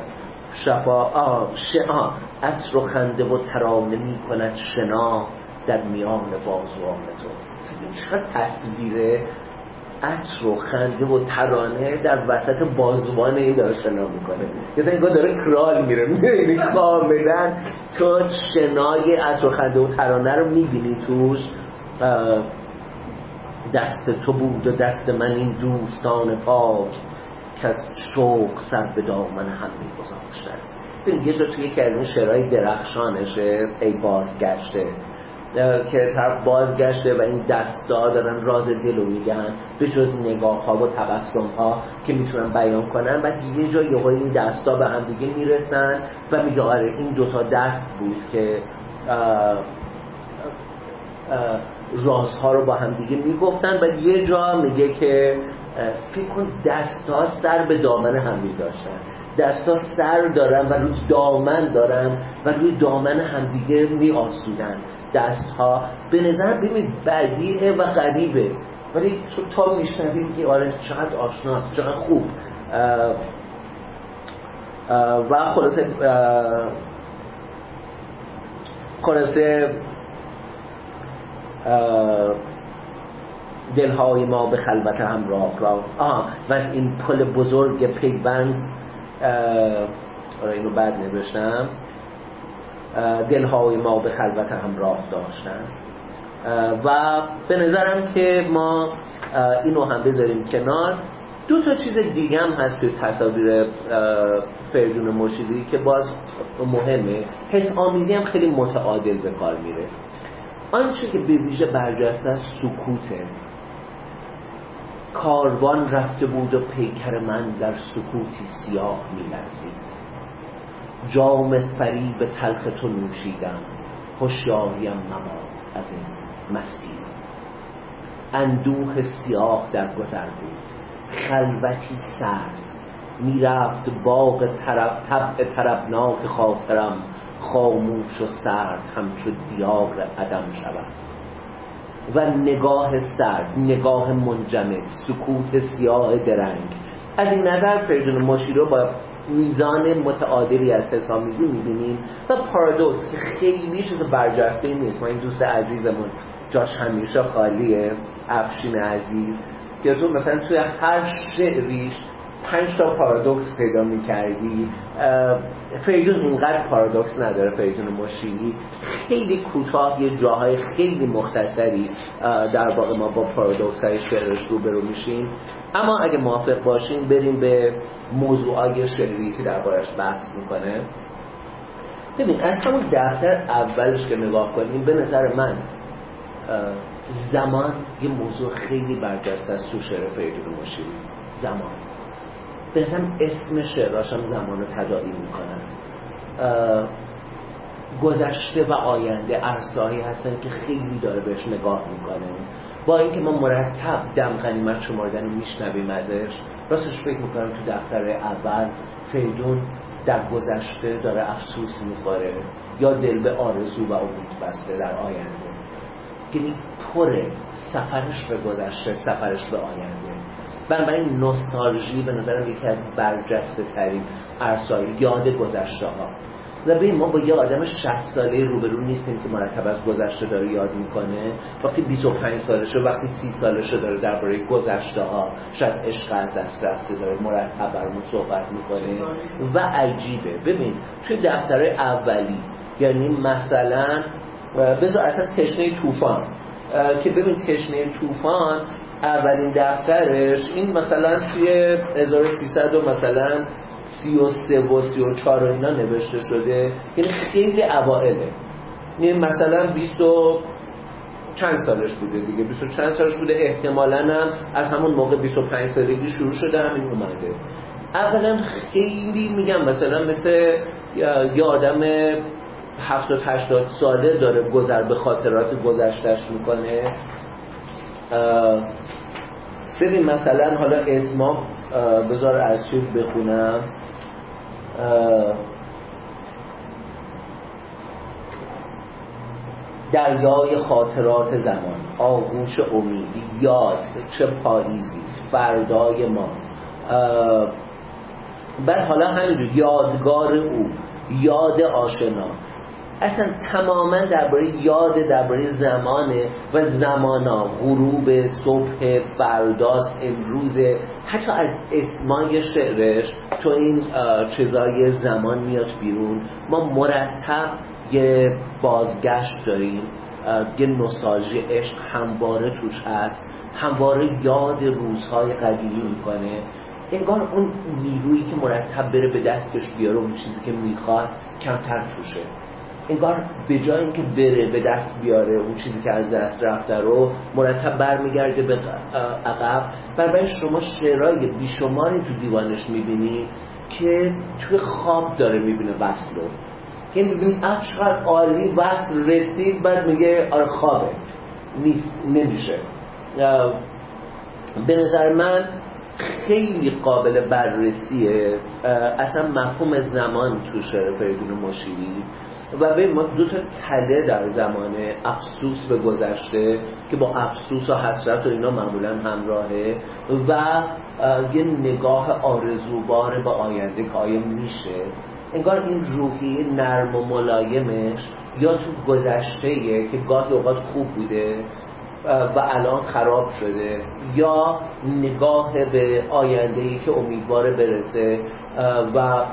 عطر خنده و ترانه میکند شنا در میان بازوان تو. چقدر تصویره عطر و خنده و ترانه در وسط بازوان این داره شنا میکنه. مثلا انگار داره کرال میره، میبینی کاملا تو شنای عطر و خنده و ترانه رو میبینی توش. دست تو بود و دست من این دوستان پاک، که از شوق سر به دامن هم میگذاشتند. ببین یه جا توی یکی از این شعرهای درخشانشه، ای بازگشته، که طرف بازگشته و این دستا دارن راز دلو میگن، به جز نگاه ها و تبسم ها که میتونن بیان کنن. و یه جا یه این دستا به هم دیگه میرسن و میگه آره این دوتا دست بود که رازها رو با هم دیگه میگفتن. و یه جا میگه که فکر کن دستا سر به دامن هم میذاشتن، دستا سر دارن و روی دامن دارن و روی دامن هم دیگه میآسودن. دستها به نظر ببینید بدیعه و غریبه، ولی تو تا میشنوی میگی آره چقدر آشناست، چقدر خوب. و خلاصه دلهای ما به خلوت هم راه و از این پل بزرگ پیوند، اینو بعد نوشتم، دلهای ما به خلوت هم راه داشتن. و به نظرم که ما اینو هم بذاریم کنار. دو تا چیز دیگه هم هست توی تصاویر فریدون مشیری که باز مهمه. حس آمیزی هم خیلی متعادل به کار میره. آنچه که به ویژه برجسته است سکوته. کاروان رفته بود و پیکر من در سکوتی سیاه می‌لرزید. جام فریب تلخ تو نوشیدم، هوشیاریم مباد از این مستی. اندوه سیاه در گذر بود، خلوتی سرد میرفت باغ طبع طربناک خاطرم، خاموش و سرد همچو دیار عدم شود. و نگاه سرد، نگاه منجمد، سکوت سیاه درنگ. از این نظر فریدون مشیری رو با میزان متعادلی از حسامیزی میبینیم و پارادوکس که خیلی چیز برجسته نیست. ما این دوست عزیزمون جاش همیشه خالیه، افشین عزیز، که تو مثلا توی هر شعریش 5 تا پارادوکس پیدا می‌کردی. فریدون اینقدر پارادوکس نداره. فریدون مشیری خیلی کوتاه، یه جاهای خیلی مختصری در واقع ما با پارادوکس‌های شعرش روبرو میشیم. اما اگه موافق باشین بریم به موضوعای شعری که دربارش بحث میکنه. ببین از همون دفتر اولش که نگاه کنیم، به نظر من زمان یه موضوع خیلی برجسته است تو شعر فریدون مشیری. زمان برسم اسم شعراش هم زمان رو تداعی میکنن. گذشته و آینده عرصه‌هایی هستن که خیلی داره بهش نگاه میکنه. با اینکه ما مرتب دم غنیمت شمردن رو میشنویم ازش، راستش فکر میکنم تو دفتر اول فریدون در گذشته داره افسوس میخوره یا دل به آرزو و امید بسته در آینده. یعنی پره سفرش به گذشته، سفرش به آینده. بنابراین نوستالژی به نظرم یکی از برجسته ترین عرصه‌های یاد گذشته ها. و ببین ما با یه آدم 60 ساله روبرو نیستیم که مرتب از گذشته داره یاد میکنه. وقتی 25 سالشه، وقتی 30 سالشه داره درباره گذشته ها، شاید عشق از دست رفته، داره مرتب برامون صحبت میکنه و عجیبه. ببین توی دفترهای اولی، یعنی مثلا بذار اصلا تشنه طوفان، که ببین تشنه طوفان اولین دفترش این مثلا توی 1300 و مثلا 33 و 34 و اینا نوشته شده، یعنی خیلی اوائله. یعنی مثلا 20 و چند سالش بوده دیگه، 20 و چند سالش بوده، احتمالاً هم از همون موقع 25 سالگی شروع شده همین اومده. اولا خیلی میگم مثلا مثل یه آدم 70-80 ساله داره گذر به خاطرات گذشتهش میکنه. ببین مثلا حالا اسما بذار از چیز بخونم. دریای خاطرات زمان، آغوش امیدی، یاد چه پاییزی، فردای ما. بعد حالا همینجور یادگار او، یاد آشنا. اصلا تماما درباره یاد، درباره زمانه و زمانا، غروب، صبح، فرداست، امروزه. حتی از اسمای شعرش تو این چیزای زمان میاد بیرون. ما مرتب یه بازگشت داریم، یه نوستالژی عشق همواره توش هست، همواره یاد روزهای قدیمی میکنه. انگار اون نیرویی که مرتب بره به دستش بیاره اون چیزی که میخواد کمتر توشه. انگار به جای اینکه بره به دست بیاره اون چیزی که از دست رفته رو مرتب برمیگرده به عقب. برای شما شعرهای بیشماری تو دیوانش میبینی که توی خواب داره میبینه وصل رو، که میبینی چقدر عالی وصل رسید، بعد میگه آره خوابه، نیست، نمیشه. به نظر من خیلی قابل بررسیه اصلا مفهوم زمان تو شعر فریدون مشیری. و به ما دو تا تله در زمانه، افسوس به گذشته که با افسوس و حسرت و اینا معمولا همراهه، و یه نگاه آرزوبار به آینده که آیا میشه. انگار این روحی نرم و ملایمش یا تو گذشته‌ایه که گاهی اوقات خوب بوده، و الان خراب شده، یا نگاه به آینده‌ای که امیدواره برسه و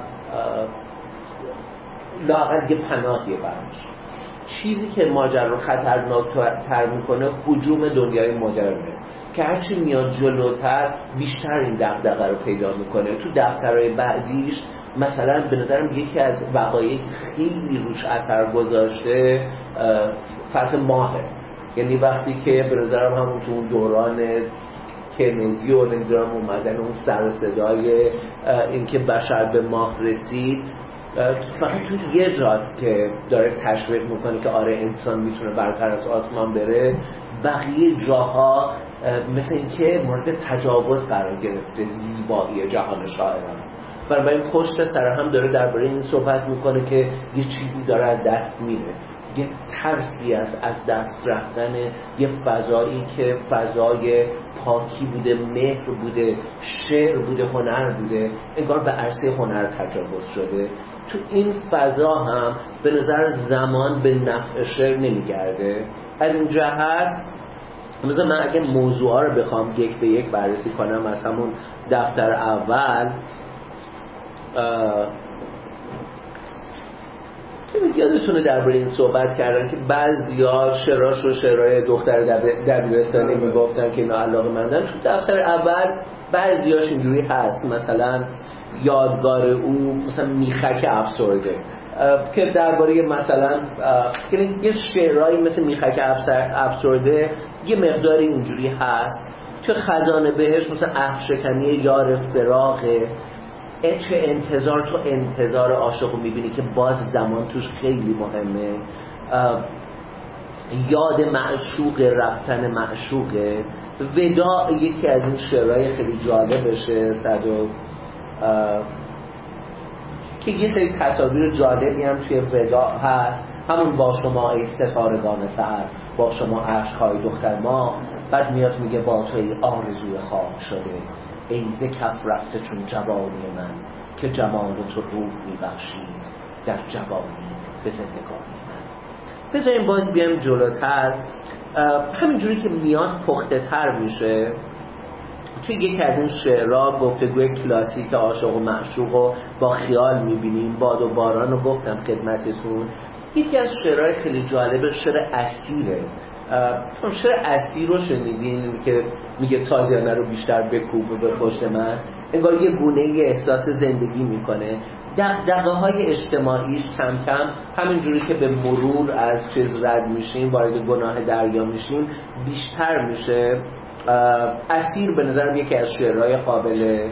لااقل یه پناهی براش. چیزی که ماجرا رو خطرناک‌تر میکنه هجوم دنیای مدرنه که هرچی میاد جلوتر بیشتر این دغدغه رو پیدا میکنه. تو دفترهای بعدیش مثلا به نظرم یکی از وقایعی که خیلی روش اثر گذاشته فتح ماهه. یعنی وقتی که به نظرم همون تو دوران کندی و نمیدونم اومدن اون سر و صدای اینکه بشر به ماه رسید، فقط تو یه جاست که داره تشویق میکنه که آره انسان میتونه برتر از آسمان بره، بقیه جاها مثل اینکه مورد تجاوز قرار گرفته زیبایی جهان شاعران. برای پشت سر هم داره درباره این صحبت میکنه که یه چیزی داره از دست میره، یه ترسی از دست رفتن یه فضایی که فضای پاکی بوده، مهر بوده، شعر بوده، هنر بوده، انگار به عرصه هنر تجاوز شده. تو این فضا هم به نظر زمان به نفع شعر نمیگرده. از این جهت مثلا من اگه موضوعا رو بخوام یک به یک بررسی کنم، از همون دفتر اول یادتونه درباره این صحبت کردن که بعضیا شعراش رو شعرهای دختر دبیرستانی میگفتن که اینا علاقه‌مندن. تو دفتر اول بعضیاش اینجوری هست، مثلا یادگار او مثلا میخک افسرده که درباره مثلا یه شعرهایی مثل میخک افسرده یه مقداری اینجوری هست. تو خزانه بهش مثلا افشکنی یار فراقه، تو انتظار عاشق رو میبینی که باز زمان توش خیلی مهمه، یاد معشوق، رفتن معشوقه، وداع یکی از این شعرهای خیلی جالبشه که یه سری تصاویر جالبی هم توی وداع هست، همون با شما ای ستارگان سحر، با شما عشقهای دختر ما، بعد میاد میگه با توی آرزوی خواب شده، ای ز کف رفته چون جوانی من، که جمال تو روح میبخشید در جوانی به زندگانی من. بذاریم باز بیایم جلوتر، همینجوری که میاد پخته تر میشه. توی یکی از این شعرها گفتگوی کلاسیک عاشق و معشوق رو با خیال میبینیم، باد و باران رو گفتم خدمتتون. یکی از شعرهای خیلی جالب شعر اسیره. شعر اسیر رو شنیدین که میگه تازیانه رو بیشتر بکوب و به پشت من، انگار یه گونه احساس زندگی میکنه. دغدغه های اجتماعیش کم کم همینجوری که به مرور از چیز رد میشیم، وارد گناه دریا میشیم، بیشتر میشه. اسیر به نظرم یکی از شعرهای قابل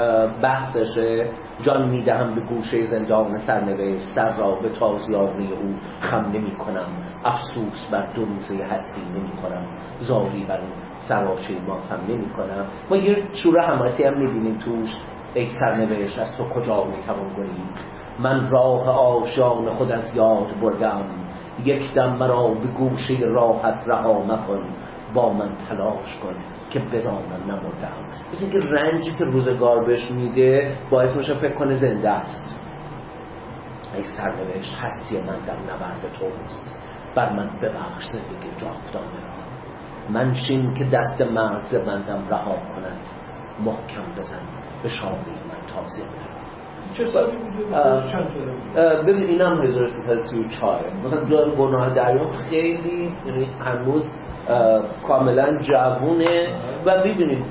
بحثشه. جان میدهم به گوشه زندان سرنوشت، سر را به تازیانه او خم نمی کنم، افسوس بر دو روزه هستی نمی کنم، زاری بر اون سراچه ماتم نمی کنم. ما یه شور حماسی هم میبینیم توش، ای سرنوشت از تو کجا میتوان گریخت، من راه آشیان خود از یاد بردم، یک دم مرا به گوشه راحت رها مکن، با من تلاش کن که بدانم نمردم. مثل اینکه رنجی که روزگار بهش میده باعث میشه فکر کنه زنده است. ای سرنوشت هستی من در نبرد توست، بر من ببخش زندگی جاودانه را، منشین که دست مغز بندم رها کند، محکم بزن به شامی من تازه را. چه سالی بوده؟ چند ساله بوده؟ ببین این هم 1334 مثلا دور گناه دریا خیلی، یعنی هنوز کاملا جوونه و میبینید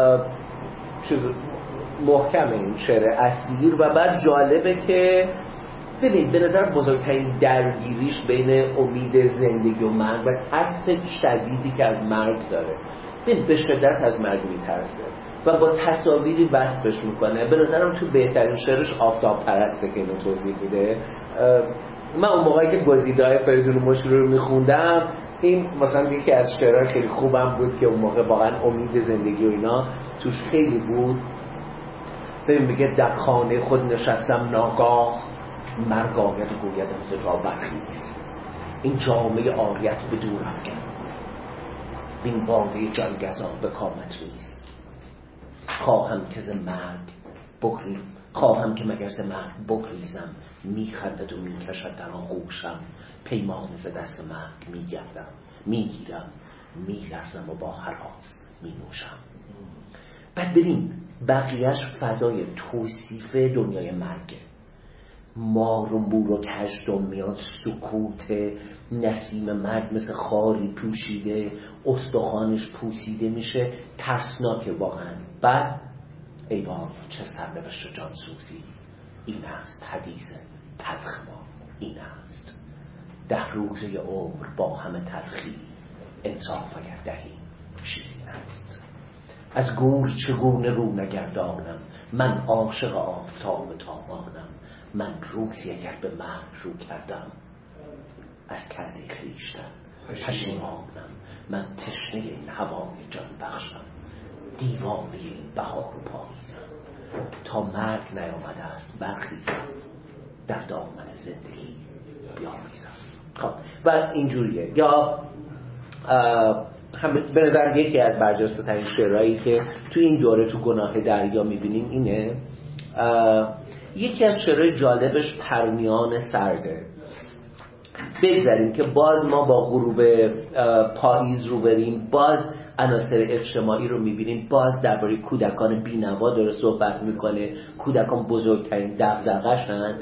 چیز محکمه این شعر اسیر. و بعد جالبه که ببینید به نظر بزرگترین درگیریش بین امید زندگی و مرگ و ترس شدیدی که از مرگ داره. ببین به شدت از مرگ میترسه و با تصاویری وصفش میکنه. به نظرم تو بهترین شعرش آفتاب پرسته که اینو توضیح میده. من اون موقعی که گزیده‌های فریدون مشیری رو میخوندم، این مثلا یکی از شعرهای خیلی خوبم بود که اون موقع واقعا امید زندگی و اینا توش خیلی بود. ببین میگه در خانه خود نشستم ناگاه، مرگ آید و گویدم ز جا برخیز، این جامعه عاریت به دور افکن، این باده جانگزا به کامت ریز، خواهم که ز مرگ بگریزم، خواهم که مگر ز مرگ بگریزم، میخندد و میکشد در آغوشم، پیمان ز دست مرگ میگیرم، میلرزم و با هراس مینوشم. بعد ببین بقیهش فضای توصیف دنیای مرگه. مار و مور و کژدم میاد، سکوت، نسیم مرگ مثل خاری پوشیده، استخوانش پوسیده میشه، ترسناکه واقعا. بعد ای وای چه سرنوشت جانسوزی، این است حدیث تلخ ما، این است ده روزه عمر با همه تلخی، انصاف اگر دهی شیرین است. از گور چگونه رو نگردانم، من عاشق آفتاب تابانم. من روزی اگر به مرگ رو کردم، از کرده خویشتن پشیمانم. من تشنه این هوای جان بخشم، دیوانه این بهار و پاییزم. تا مرگ نیامده است برخیزم، در دامن زندگی بیامیزم. خب و اینجوریه. یا به نظر یکی از برجسته ترین شعرهایی که تو این دوره تو گناه دریا میبینیم اینه. یکی از شعرهای جالبش پرنیان سرده. بگذاریم که باز ما با غروب پاییز رو بریم، باز عناصر اجتماعی رو میبینیم، باز درباره کودکان بی‌نوا داره صحبت میکنه. کودکان بزرگترین دغدغه‌شن.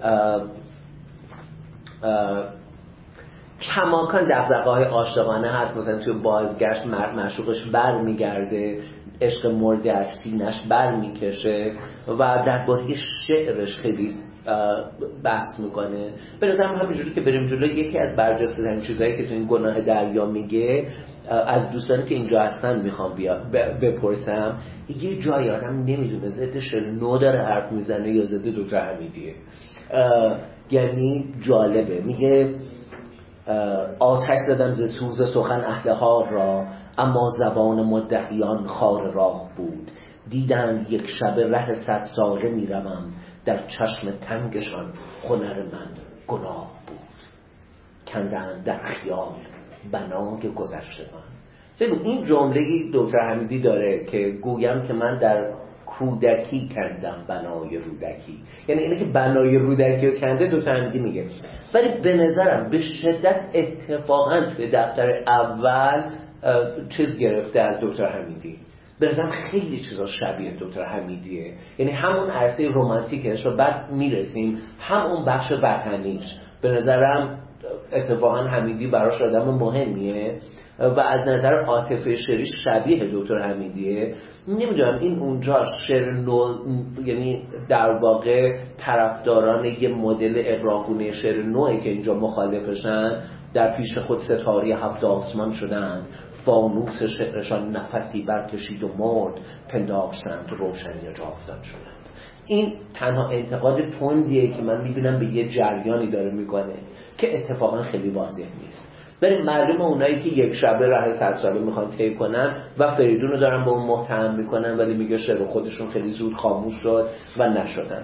کماکان دغدغه‌های عاشقانه هست، مثلا توی بازگشت معشوقش بر میگرده، عشق مرده از سینش بر میکشه و درباره شعرش خیلی بحث میکنه. به نظرم همینجوری که بریم جلو، یکی از برجسته ترین چیزایی که تو این گناه دریا میگه، از دوستانی که اینجا هستن میخوام بپرسم، یه جایی آدم نمیدونه ضد شعر نو داره حرف میزنه یا ضد دکتر حمیدیه. یعنی جالبه، میگه آتش زدم ز سوز سخن اهل حال را، اما زبان مدعیان خار راه بود. دیدند یک شب ره 100 ساله میروم، در چشم تنگشان هنر من گناه بود. کندند در خیال بنای گذشتگان. ببین این جمله‌ای دکتر حمیدی داره که گویم که من در کودکی کندم بنای رودکی. یعنی اینه که بنای رودکی رو کنده دکتر حمیدی میگه. ولی به نظرم به شدت اتفاقا توی دفتر اول چیز گرفته از دکتر حمیدی. به نظرم خیلی چیزا شبیه دکتر حمیدیه. یعنی همون عرصه رمانتیکش و بعد میرسیم همون بخش وطنیش. به نظرم اتفاقا حمیدی براش آدم مهمیه و از نظر عاطفه شعری شبیه دکتر حمیدیه. نمیدونم این اونجا شعر نو، یعنی در واقع طرفداران یه مدل اقراقونه شعر نوعی که اینجا مخالفشن، در پیش خود ستاره 7 آسمان شدن، فانوس شعرشان نفسی برکشید و مرد، پنداشتند روشنی جاودان شدند. این تنها انتقاد تندیه که من میبینم به یه جریانی داره میکنه که اتفاقا خیلی واضح نیست. بریم مردم اونایی که یک شبه راه 100 ساله میخوان طی کنن و فریدون رو دارن به اون متهم میکنن، ولی میگه شعر خودشون خیلی زود خاموش شد و نشدن.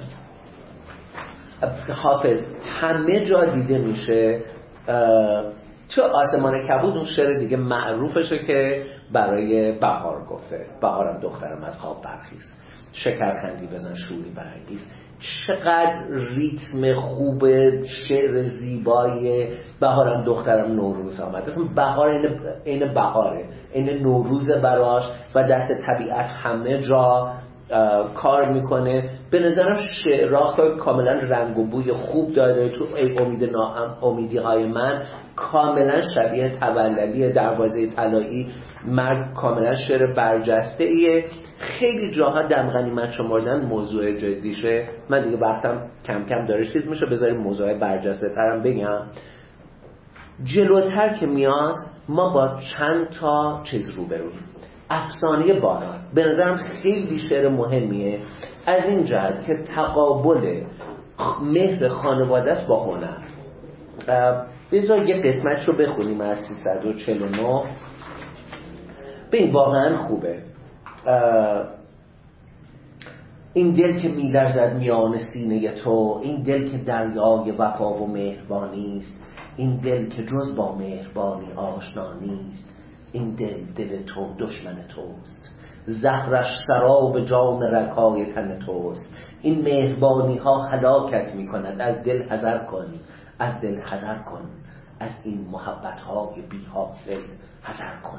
حافظ همه جا دیده میشه. تو آسمان کبود اون شعر دیگه معروفشه که برای بهار گفته، بهارم دخترم از خواب برخیز، شکرخندی بزن شوری برانگیز. چقدر ریتم خوب شعر زیبای بهارم دخترم نوروز آمد. اصلا بهار این بهاره، این نوروز براش و دست طبیعت همه جا کار میکنه. به نظرم شعرها کاملا رنگ و بوی خوب داره. تو ای امیدی های من کاملا شبیه توللی دروازه طلایی، مرگ کاملا شعر برجسته ایه. خیلی جاها دم غنیمت شمردن موضوع جدیشه. من دیگه وقتم کم کم داره چیز میشه، بذاریم موضوع برجسته ترم بگم. جلوتر که میاد ما با چند تا چیز روبرویم. افسانه باران به نظرم خیلی شعر مهمیه از این جهت که تقابل مهر خانواده است با هنر. بذار یه قسمت رو بخونیم از 349. ببین واقعا خوبه. این دل که می‌لرزد میان سینه تو، این دل که دریای وفا و مهربانی است، این دل که جز با مهربانی آشنا نیست، این دل تو دشمن توست، زهرش سراب جام رگ‌های تن توست، این مهربانی ها هلاکت می‌کند. از دل حذر کن، از دل حذر کن، از این محبت‌های بی حاصل حذر کن.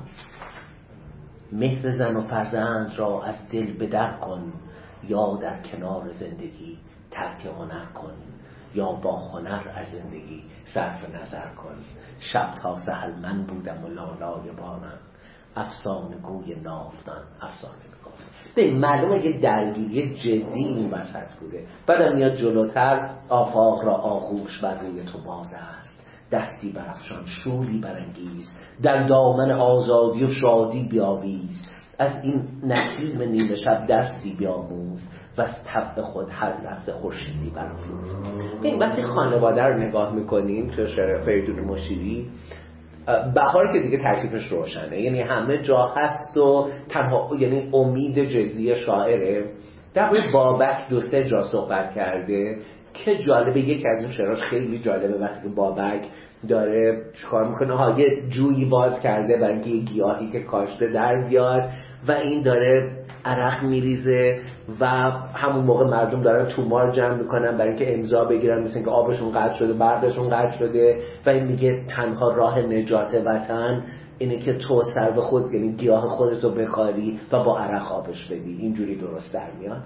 مهر زن و فرزند را از دل بدر کن، یا در کنار زندگی ترک هنر کن، یا با هنر از زندگی صرف نظر کن. شب تا سحر من بودم و لالای بارم، افسانه گوی ناودان افسانه میگفت. این معلومه یه درگیری جدی این وسط بوده. بعدم میاد جلوتر، آفاق را آغوش بر روی تو باز است، دستی برافشان شوری برانگیز، در دامن آزادی و شادی بیاویز، از این نسیم نیمه شب درسی بیاموز، و از طبع خود هر لحظه خورشیدی برافروز. این وقتی خانواده رو نگاه میکنیم تو شعر فریدون مشیری، بهار که دیگه ترکیبش روشنه، یعنی همه جا هست و تنها یعنی امید جدی شاعره. در بابک 2-3 جا صحبت کرده که جالبه. یکی از این شعراش خیلی جالبه وقتی که بابک داره چیکار میکنه، یه جویی باز کرده برای اینکه یه گیاهی که کاشته در بیاد و این داره عرق میریزه و همون موقع مردم دارن تومار جمع میکنن برای اینکه امضا بگیرن، مثل اینکه آبشون قطع شده، برقشون قطع شده، و این میگه تنها راه نجات وطن اینه که تو سرو خود یعنی گیاه خودتو بخاری و با عرق آبش بدی. اینجوری درست در میاد.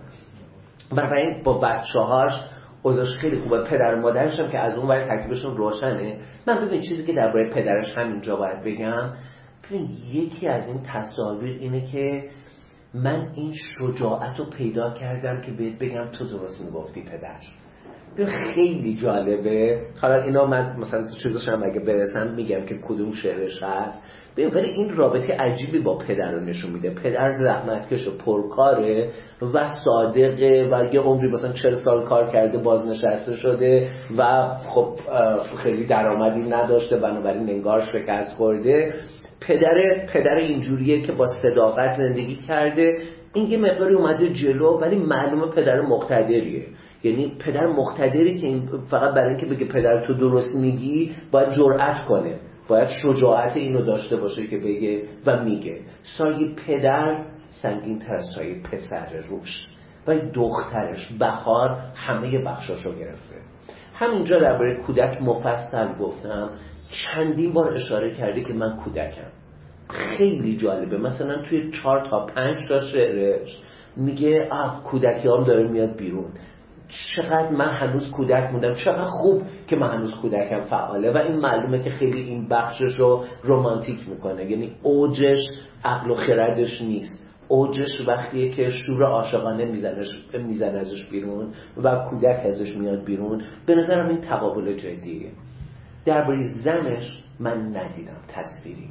برای با بچه‌هاش اوضاعش خیلی خوبه. پدر و مادرش هم که از اون ور ترکیبشون روشنه. من ببین چیزی که درباره پدرش همینجا باید بگم، ببین یکی از این تصاویر اینه که من این شجاعت رو پیدا کردم که بهت بگم تو درست میگفتی پدر. خیلی جالبه. حالا اینا من مثلا چیزاش هم اگه برسم میگم که کدوم شعرش هست. ببین ولی این رابطه عجیبی با پدر رو نشون میده. پدر زحمتکش و پرکاره و صادقه و یه عمری مثلا 40 سال کار کرده بازنشسته شده و خب خیلی درآمدی نداشته، بنابراین انگار شکست خورده. پدر اینجوریه که با صداقت زندگی کرده. این یه مقداری اومده جلو ولی معلومه پدر مقتدریه. یعنی پدر مقتدری که این فقط برای اینکه بگه پدر تو درست میگی باید جرأت کنه، باید شجاعت اینو داشته باشه که بگه و میگه. سایه پدر سنگین تر از سایه پسر روش و دخترش بهار همه بخشاشو گرفته. همینجا درباره کودک مفصل گفتم، چندین بار اشاره کرده که من کودکم. خیلی جالبه. مثلا توی 4 تا 5 تا شعرش میگه کودکیام داره میاد بیرون، چقدر من هنوز کودک موندم، چقدر خوب که من هنوز کودکم فعاله. و این معلومه که خیلی این بخشش رو رومانتیک میکنه. یعنی اوجش عقل و خردش نیست، اوجش وقتیه که شور عاشقانه میزنه ازش بیرون و کودک ازش میاد بیرون. به نظرم این تقابل جدیه. درباره زنش من ندیدم تصویری.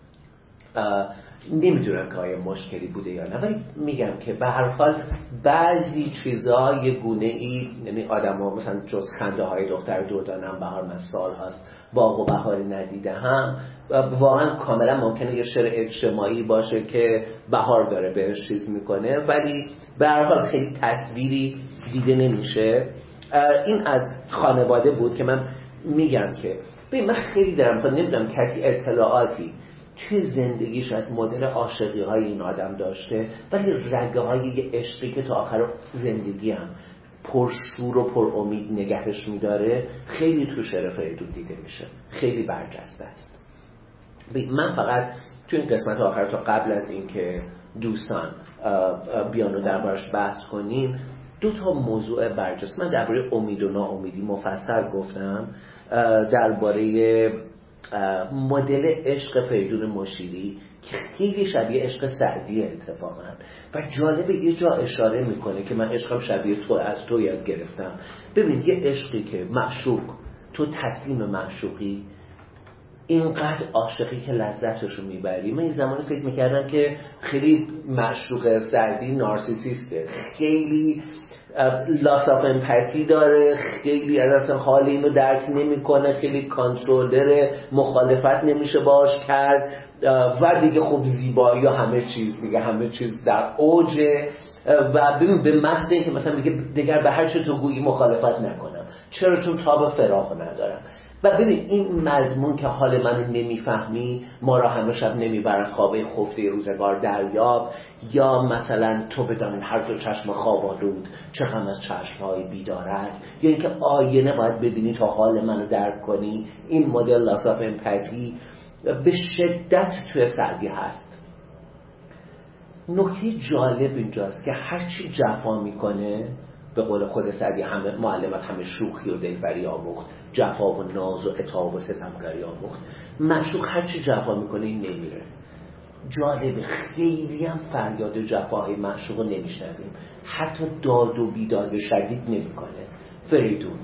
نمیدونم که آیا مشکلی بوده یا نه، ولی میگم که به هر حال بعضی چیزا یه گونه ای، یعنی آدم ها مثلا جز خنده های دختر دردانم بهار من سال هست باغ و بهاری ندیده هم واقعا کاملا ممکنه یه شعر اجتماعی باشه که بهار داره بهش چیز میکنه، ولی به هر حال خیلی تصویری دیده نمیشه. این از خانواده بود که من میگم که من خیلی دارم نمیدونم کسی اطلاعاتی توی زندگیش از مدل عاشقی های این آدم داشته، ولی رگه های یه عشقی که تا آخر زندگی هم پرشور و پر امید نگهش میداره خیلی تو شعر فریدون دیده میشه. خیلی برجسته است. من فقط توی این قسمت آخر تا قبل از این که دوستان بیانو دربارش بحث کنیم 2 تا موضوع برجسته. من درباره امید و ناامیدی مفصل گفتم، درباره مدل عشق فریدون مشیری که خیلی شبیه عشق سعدی اتفاقا و جالبه یه جا اشاره میکنه که من عشقم شبیه تو از تو یاد گرفتم. ببین یه عشقی که معشوق تو تسلیم معشوقی، اینقدر عاشقی که لذتشو میبری. من این زمانی فکر میکردم که خیلی معشوق سعدی نارسیسیسته، خیلی لاس آف امپاتی داره، خیلی از اصلا حال اینو درک نمیکنه، خیلی کانترولره، مخالفت نمیشه باش کرد و دیگه خب زیبایی و همه چیز دیگه همه چیز در اوجه و ببین به محض اینکه مثلا میگه دیگر به هر چه تو گویی مخالفت نکنم، چرا؟ چون تاب فراق ندارم. و ببین این مضمون که حال منو نمیفهمی، ما را همه شب نمیبرد خوابه خفته روزگار دریاب، یا مثلا تو بدانید هر دو چشم خواب آلود چه غم از چشمهای بیدارد، یا اینکه آینه باید ببینی تا حال منو درک کنی. این مدل لاساف امپاتی به شدت توی سعدی هست. نکته جالب اینجاست که هرچی جفا میکنه، به قول خود سعدی همه معلمت همه شوخی و دلبری آموخت، جفا و ناز و عتاب و ستمگری آموخت. معشوق هرچی جفا میکنه این نمیره. جالب، خیلی هم فریاد جفاهای معشوق رو نمیشنویم، حتی داد و بیداد شدید نمیکنه. فریدون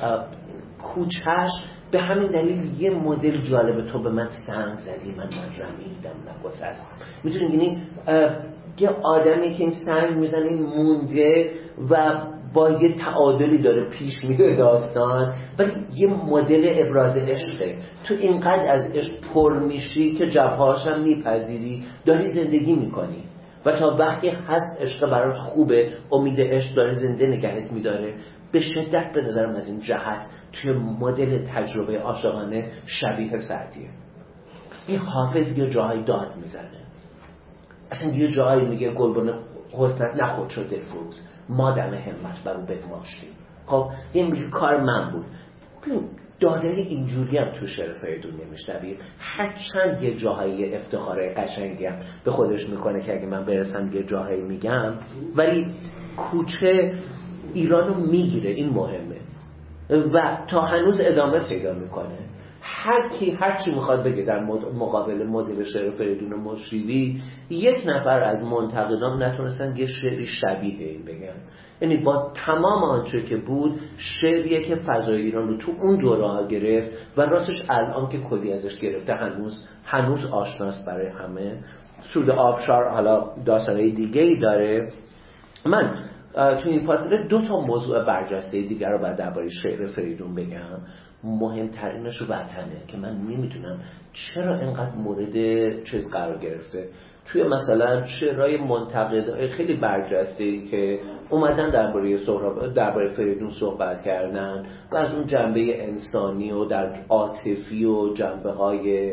کوچهش به همین دلیل یه مدل جالبه، تو به من سنگ زدی من رمیدم نگسستم. میتونی یعنی یه آدمی که این سنگ میزنه مونده و با یه تعادلی داره پیش میره داستان، ولی یه مدل ابراز عشقه. تو اینقدر از عشق پر میشی که جفاهاش هم میپذیری، داری زندگی میکنی و تا وقتی هست عشق برات خوبه، امید عشق داره زنده نگهت میداره. به شدت به نظرم از این جهت توی مدل تجربه عاشقانه شبیه سعدیه. این حافظ یه جاهای داد میزنه، اصلا یه جایی میگه گلبن حسنت نخود شد دلفروز، ما دم همت برو بگماشتیم. خب این میگه کار من بود. دادری اینجوری هم تو شعر فریدون نمیشنویم، هرچند یه جاهای افتخاره قشنگی هم به خودش میکنه که اگه من برسم یه جاهایی میگم، ولی کوچه ایرانو میگیره، این مهمه و تا هنوز ادامه پیدا میکنه. هرچی میخواد بگه در مقابل مدل شعر فریدون مشیری، یک نفر از منتقدان نتونستن یه شعری شبیه این بگن. یعنی با تمام آنچه که بود، شعریه که فضای ایران رو تو اون دوره ها گرفت و راستش الان که کلی ازش گرفته هنوز آشناست برای همه. سود آبشار حالا داستانهای دیگه ای داره. من تو این فاصله 2 موضوع برجسته دیگر رو باید درباره شعر فریدون بگم. مهمترینش وطنه که من نمیدونم چرا اینقدر مورد چیز قرار گرفته. توی مثلا شعرهای منتقدای خیلی برجسته‌ای که اومدن درباره فریدون صحبت کردن و از اون جنبه انسانی و در عاطفی و جنبه‌های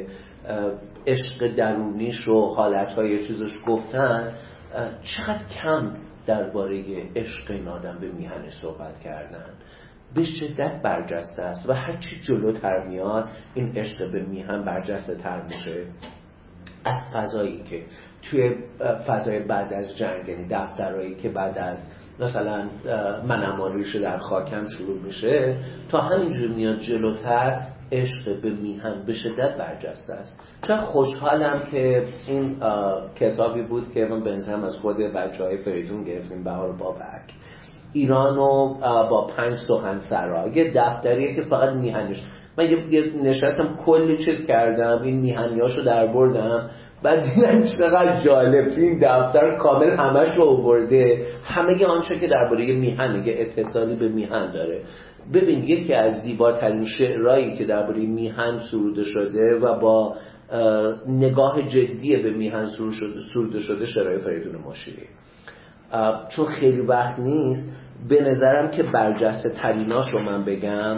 عشق درونیش و حالت‌های چیزش گفتن، چقدر کم درباره عشق این آدم به میهن صحبت کردن. به شدت برجسته است و هرچی جلوتر میاد این عشق به میهن برجسته تر میشه. از فضایی که توی فضای بعد از جنگ، یعنی دفترهایی که بعد از مثلا منم آریش در خاکم شروع میشه تا همینجور میاد جلوتر، عشق به میهن به شدت برجسته است. چون خوشحالم که این کتابی بود که من بنظرم از خود بچه‌های فریدون گرفتیم، بهار بابک، ایرانو با 5 سخن سرا، یه دفتریه که فقط میهنش. من یه نشستم کلی چیز کردم، این میهنیاشو در بردم، بعد دیدم چقدر جالب تو این دفتر کامل همش رو آورده، همه آنچه که درباره میهن، یه اتصالی به میهن داره. ببین یکی از زیباترین شعرهایی که درباره میهن سروده شده و با نگاه جدی به میهن سروده شده شعرهای فریدون مشیری. چون خیلی وقت نیست، به نظرم که برجسته تریناش رو من بگم.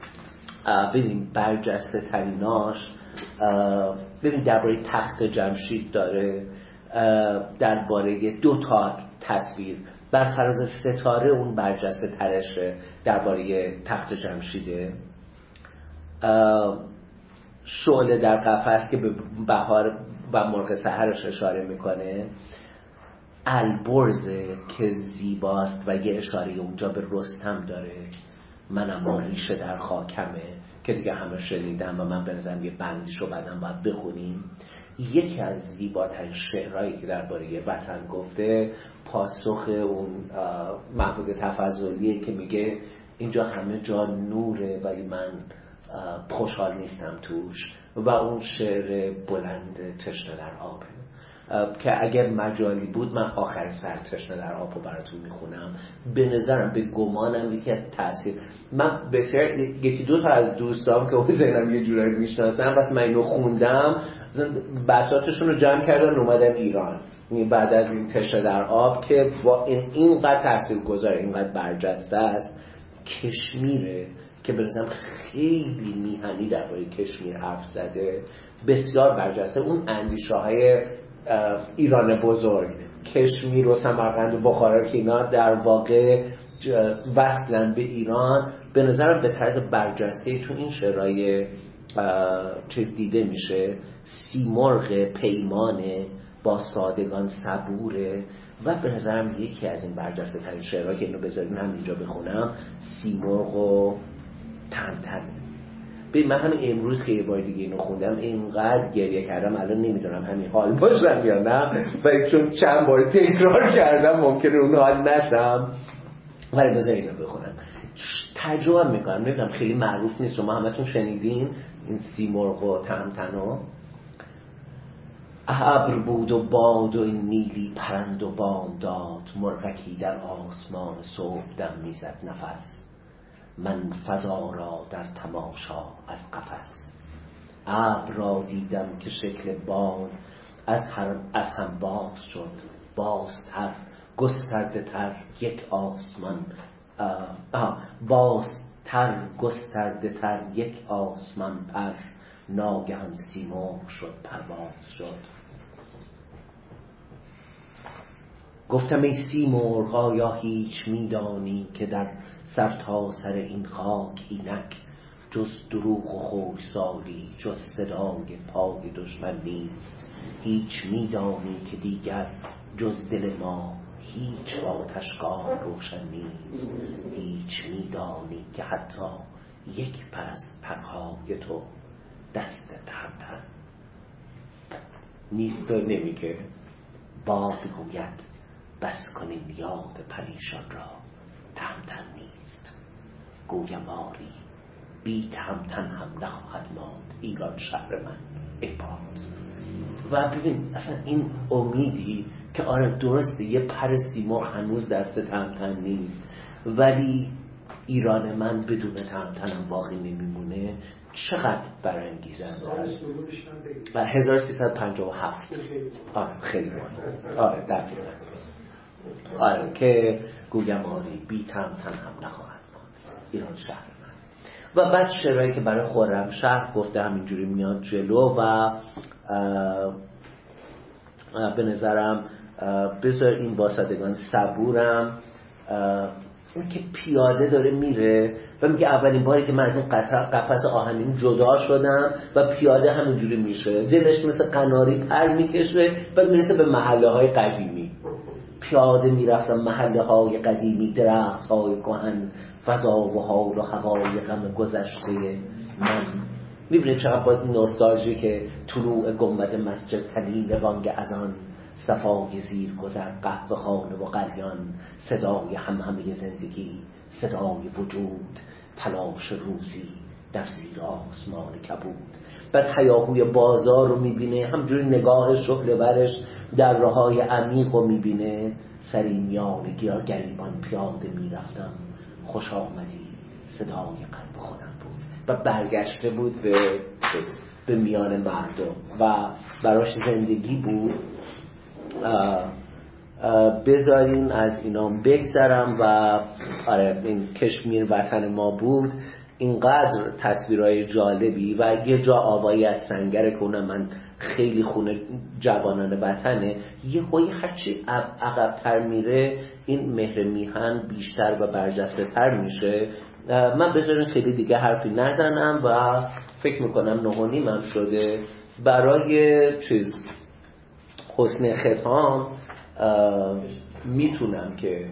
ببین برجسته تریناش، ببین درباره تخت جمشید داره، درباره 2 تصویر بر فراز ستاره اون برجسته ترشه، درباره تخت جمشیده. شعله در قفس که به بهار و مرغ سحرش اشاره میکنه، البرز که زیباست و یه اشاره اونجا به رستم داره، منم ریشه در خاکمه که دیگه همه شنیدم و من بنظرم یه بندیشو بعدم باید بخونیم. یکی از زیباترین شعرهایی که درباره وطن گفته، پاسخ اون محمود تفضلیه که میگه اینجا همه جا نوره ولی من خوشحال نیستم توش، و اون شعر بلند تشنه در آبه که اگر مجالی بود من آخر سر تشنه در آب رو براتون میخونم. به نظرم، به گمانم یکی از تأثیر، من بسیار 1-2 تا از دوستام که اون ذهنم یه جورایی میشناسم، وقتی من اینو خوندم بساطشون رو جمع کردن اومدن ایران بعد از این تشنه در آب که اینقدر تاثیرگذار، اینقدر برجسته است. کشمیره که که به نظرم خیلی میهنی درباره کشمیر حرف زده، بسیار برجسته. اون اندیشه‌های ایران بزرگ، کشمیر و سمرقند و بخارا که اینا در واقع وصلن به ایران، به نظرم به طرز برجسته تو این شعرهای چیز دیده میشه. سیمرغ پیمانه با سادگان صبوره و به نظرم یکی از این برجسته ترین شعرها که اینو بذارین همینجا بخونم، سیمرغ و تمتمه. ببین من همین امروز که یه بار دیگه اینو خوندم اینقدر گریه کردم، الان نمیدونم همین حال باشم یا نه، ولی چون چند بار تکرار کردم ممکنه اون حال نشم، ولی بذار اینو بخونم. ترجمه میکنم، نمیدونم خیلی معروف نیست، شما همتون شنیدین این سیمرغ و تمتنو. ابر بود و باد و این نیلی پرند و بام داد، مرغکی در آسمان صبح دم میزد نفس، من فضا را در تماشا از قفس. ابر را دیدم که شکل باد از هم باز شد، بازتر گسترده تر یک آسمان، بازتر گسترده تر یک آسمان پر، ناگهان سیمرغ شد پرواز شد. گفتم ای سیمرغ آیا هیچ میدانی که در سر تا سر این خاک اینک جز دروغ و خشکسالی، جز صدای پای دشمن نیست؟ هیچ میدانی که دیگر جز دل ما هیچ آتشگاه روشن نیست؟ هیچ میدانی که حتی یک پر از پرهای تو دست تمتن نیست؟ و نمیگه باد گوید بس کنین یاد پریشان را، تمتن نیست. گویم آری بی تمتن هم نخواهد ماند ایران شهر من ای باد. و ببین اصلا این امیدی که آره درسته یه پر سیمرغ هنوز دست تمتن نیست، ولی ایران من بدون تمتنم باقی نمیمونه، چقدر برانگیزنده است. 1357 آره خیلی مهم، آره دقیقاً، آره که گویم آری بی تمتن هم نخواهد ماند ایران شهر من. و بعد شعرهایی که برای خرمشهر گفته همینجوری میاد جلو و به نظرم بذار این واسدگان صبورم، اون که پیاده داره میره و میگه اولین باری که من از این قفس آهنین جدا شدم و پیاده همینجوری میشه، دلش مثل قناری پر میکشه، بعد میرسه به محله های قدیمی. پیاده میرفتم محله های قدیمی، درخت های کهن، فضا و حال و هوای غم گذشته من. میبینید چقدر باز نوستالژی که طلوع گنبد مسجد، تنین بانگ اذان، صفای زیر گذر قهوه خانه و قلیان، صدای همهمه زندگی، صدای وجود، تلاش روزی در زیر آسمان کبود. بعد هیاهوی بازار رو میبینه، همجوری نگاه شعله ورش در راههای عمیق رو میبینه. سری میان گریبان پیاده میرفتم، خوش آمدی صدای قلب خودم بود. و برگشته بود به میان مردم و براش زندگی بود. بذارین از اینا بگذرم و آره این کشمیر وطن ما بود. اینقدر تصویرهای جالبی و یه جا آوایی از سنگره که اونم من خیلی خونه جوانان وطنه، یه هایی هرچی عقب‌تر میره این مهر میهن بیشتر و برجسته تر میشه. من بذارین خیلی دیگه حرفی نزنم و فکر میکنم 9:30 هم شده. برای حسن ختام میتونم که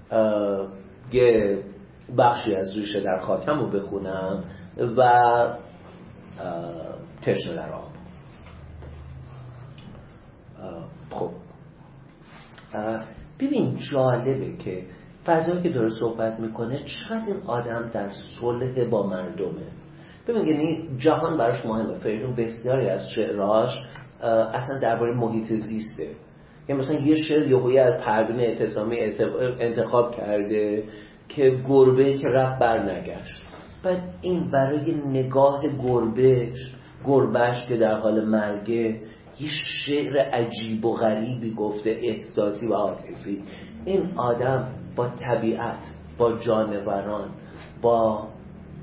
یه بخشی از ریشه در خاکم رو بخونم و تشنه در آب. خب ببین جالبه که فضایی که داره صحبت میکنه چقدر این آدم در صلح با مردمه. ببین یعنی جهان براش مهمه. فریدون بسیاری از شعراش اصلا درباره محیط زیسته. یعنی مثلا یه شعر یهویی از پروین اعتصامی انتخاب کرده که گربه که رفت برنگشت. بعد این برای نگاه گربهش که در حال مرگه یه شعر عجیب و غریبی گفته، احساسی و عاطفی. این آدم با طبیعت، با جانوران، با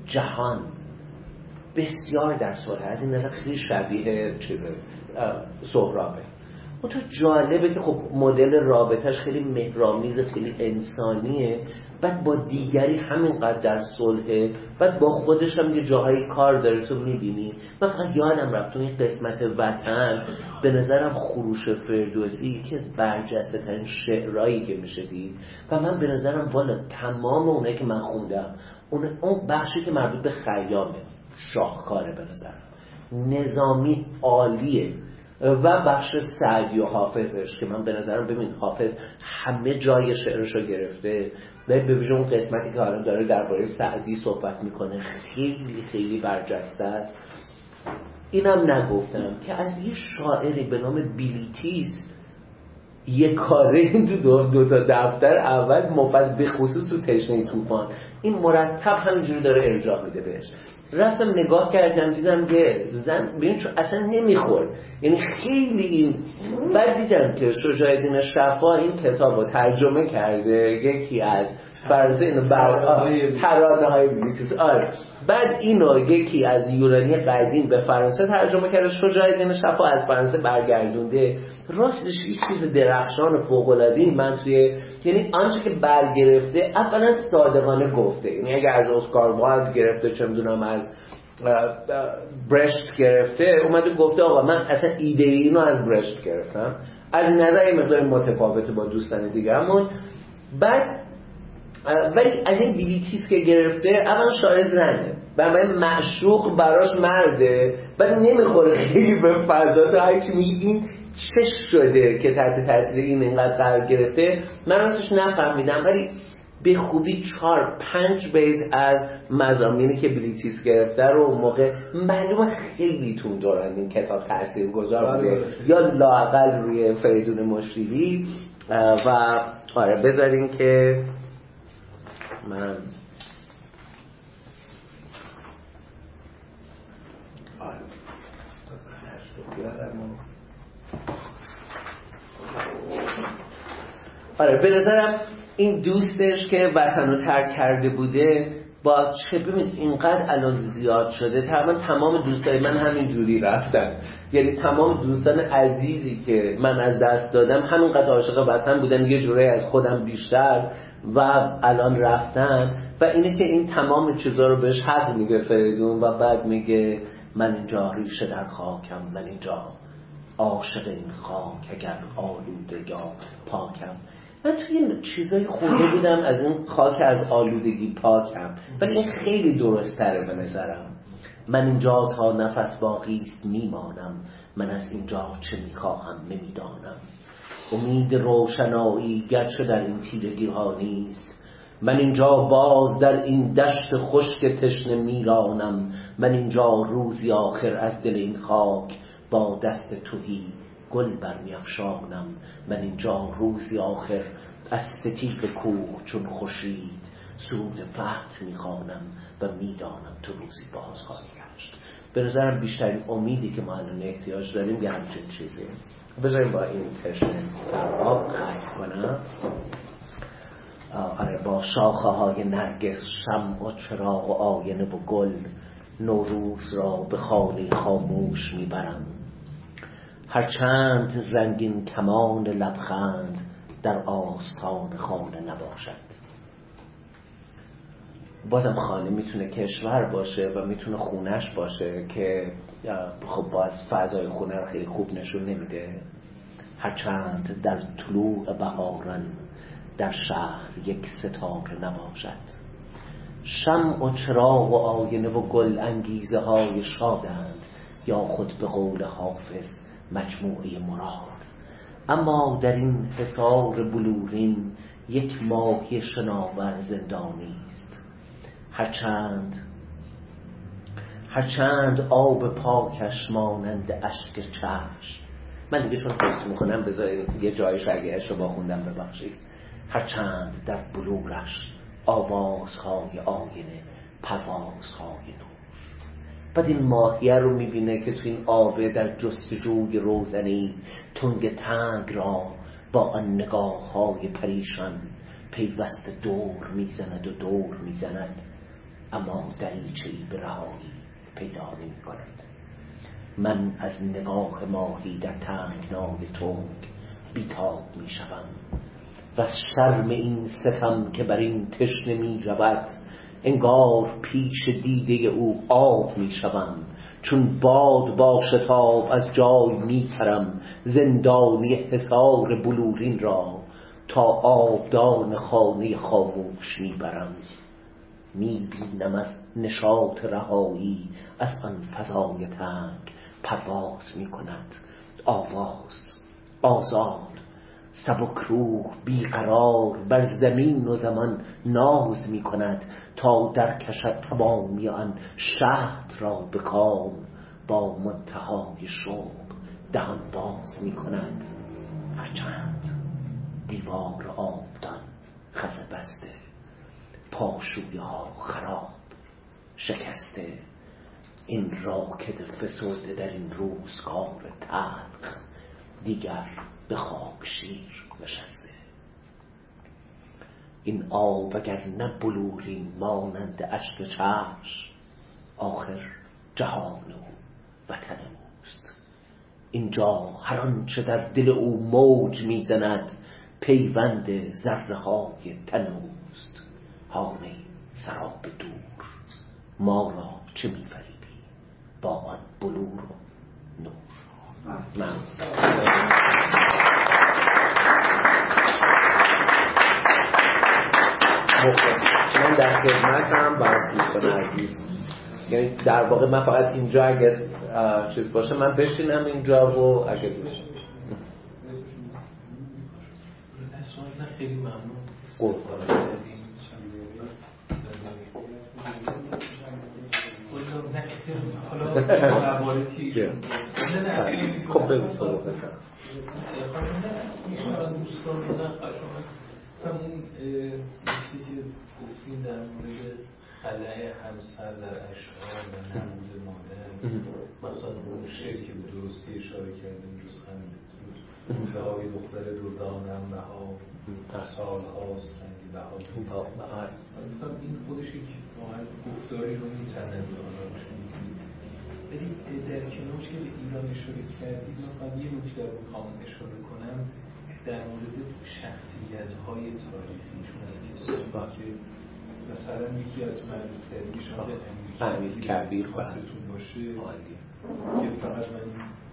جهان بسیار در صلح، از این نظر خیلی شبیه سهرابه. اون تو جالبه که خب مدل رابطش خیلی مهرآمیز، خیلی انسانیه، بعد با دیگری همینقدر در صلحه، بعد با خودش هم یه جاهای کار داره تو میبینی. من فقط یادم رفت اون قسمت وطن به نظرم خروش فردوسی یکی از برجسته ترین شعرهایی که میشه دید و من به نظرم والا تمام اونایی که من خوندم اون بخشی که مربوط به خیامه شاهکاره به نظرم، نظامی عالیه، و بخش سعدی و حافظش که من به نظرم ببین حافظ همه جای شعرشو گرفته و به ویژه اون قسمتی که حالا داره درباره سعدی صحبت میکنه خیلی خیلی برجسته است. اینم نگفتم که از یه شاعری به نام بیلیتیس یه کاره دو تا دفتر اول مفصل به خصوص تو تشنه طوفان این مرتب همینجوری داره ارجاع میده بهش. رفتم نگاه کردم دیدم که زن ببین چون اصلا نمیخورد، یعنی خیلی این. بعد دیدم که شجاع الدین شفا این کتابو ترجمه کرده یکی از فرانسه، اینو ترانه‌های بیلیتیس. بعد اینو یکی از یونانی قدیم به فرانسه ترجمه کرده، شجاع الدین شفا از فرانسه برگردونده. راستش یک چیز درخشان فوق‌العاده‌ای من توی، یعنی آنچه که برگرفته اولا صادقانه گفته، یعنی اگه از اسکار وایلد گرفته چه میدونم از برشت گرفته اومده گفته آقا من اصلا ایده اینو از برشت گرفتم، از این نظر این مقدار متفاوته با دوستان دیگرمون. بعد ولی از این بیلیتیس که گرفته اولا شاعر زنه و معشوق براش مرده، بعد نمیخوره خیلی به فضا تا هرچی میگه این چه شده که تحت تاثیر این اینقدر قرار گرفته. من راستش نفهمیدم ولی به خوبی 4-5 بیت از مضامینی که بیلیتیس گرفته رو اون موقع معلومه خیلی تون دارن این کتاب تاثیرگذار بوده یا لااقل روی فریدون مشیری. و آره بذارین که من به نظرم این دوستش که وطن رو ترک کرده بوده با چه ببینید اینقدر الان زیاد شده، تقریبا تمام دوستای من همین جوری رفتن، یعنی تمام دوستان عزیزی که من از دست دادم همینقدر عاشق وطن بودن یه جوری از خودم بیشتر و الان رفتن. و اینه که این تمام چیزا رو بهش حق میگه فریدون و بعد میگه من اینجا ریشه در خاکم، من اینجا عاشق این خاک اگر آلوده یا پاکم. من توی این چیزایی خونده بودم از این خاک از آلودگی پاکم، ولی این خیلی درست تره به نظرم. من اینجا تا نفس باقیست میمانم، من از اینجا چه میخواهم نمیدانم. امید روشنایی گرچه در این تیرگی ها نیست، من اینجا باز در این دشت خشک تشنه میرانم. من اینجا روزی آخر از دل این خاک با دست تهی گل برمی‌افشانم. من اینجا روزی آخر از ستیغ کوه چون خورشید سرود فتح میخوانم و میدانم تو روزی باز خواهی گشت. به نظرم بیشترین امیدی که ما الان احتیاج داریم یه همچین چیزی. بذاریم با این تشنه در آب ختم کنم. با شاخه های نرگس، شمع و چراغ و آینه و گل، نوروز را به خانه خاموش میبرم. هرچند رنگین کمان لبخند در آستان خانه نباشد. بازم خانه میتونه کشور باشه و میتونه خونش باشه که خب باز فضای خونه رو خیلی خوب نشون نمیده. هرچند در طلوع بهاران در شهر یک ستاره نباشد. شمع و چراغ و آینه و گل انگیزه های شادند، یا خود به قول حافظ مجموعه مراد. اما در این حصار بلورین یک ماهی شناور زندانی است. هرچند آب پاکش مانند اشک چشم. من دیگه چون حس میکنم بذارید یه جایش اگه اشو با خوندم ببخشید. هرچند در بلورش آوازهای آینه پروازهای نور. بعد این ماهیه رو میبینه که تو این آبه در جستجوی روزنی تنگ تنگ را با آن نگاه های پریشان پیوسته دور میزند و دور میزند. اما دریچه‌ای به رهایی پیدا نمی کند. من از نگاه ماهی در تنگنای تنگ بیتاب می شوم و از شرم این ستم که بر این تشنه می رود انگار پیش دیده او آب می شوم. چون باد با شتاب از جای می پرم زندانی حصار بلورین را تا آبدان خانه خاموش می برم. می بینم از نشاط رهایی از آن فضای تنگ پرواز می کند آواز آزاد سبک روح بیقرار بر زمین و زمان ناز می کند تا در کشد تمامی آن شهد را به کام با منتهای شوق دهان باز می کند. هرچند دیوار آبدان خز بسته پاشویه ها خراب شکسته این راکد فسرده در این روزگار تلخ دیگر به خاک شیر نشسته. این آب اگر نه بلورین مانند اشک چشم آخر جهان او وطن اوست. اینجا هر آنچه در دل او موج میزند پیوند ذره های تن اوست. هانه سراب دور ما را چه می‌فریبی با آن بلور و نور. من در خدمتم برای دوستان عزیز. یعنی در واقع من فقط اینجا اگر چیز باشه من بشینم اینجا و اگر دوست خیلی ممنون. حالا مواردی خب بگو تو بسن میشه از دوستان بودن همون نکته که گفتیم در مورد خلأ همسر در اشعار و نمود مادر مثلا اون شعر که به درستی اشاره کردیم جز همین روزه های دختر دردانم رها سال هاست رنگی بها این خودش یک واقعا گفتاری رو میتند ولی در کنارش که به ایران اشاره کردید من فقط یه نکته رو میخوام اشاره کنم در مورد شخصیت‌های تاریخیشون از کسانی که مثلا یکی از معروف‌ترینشون امیر کبیر خاطرتون باشه که فقط من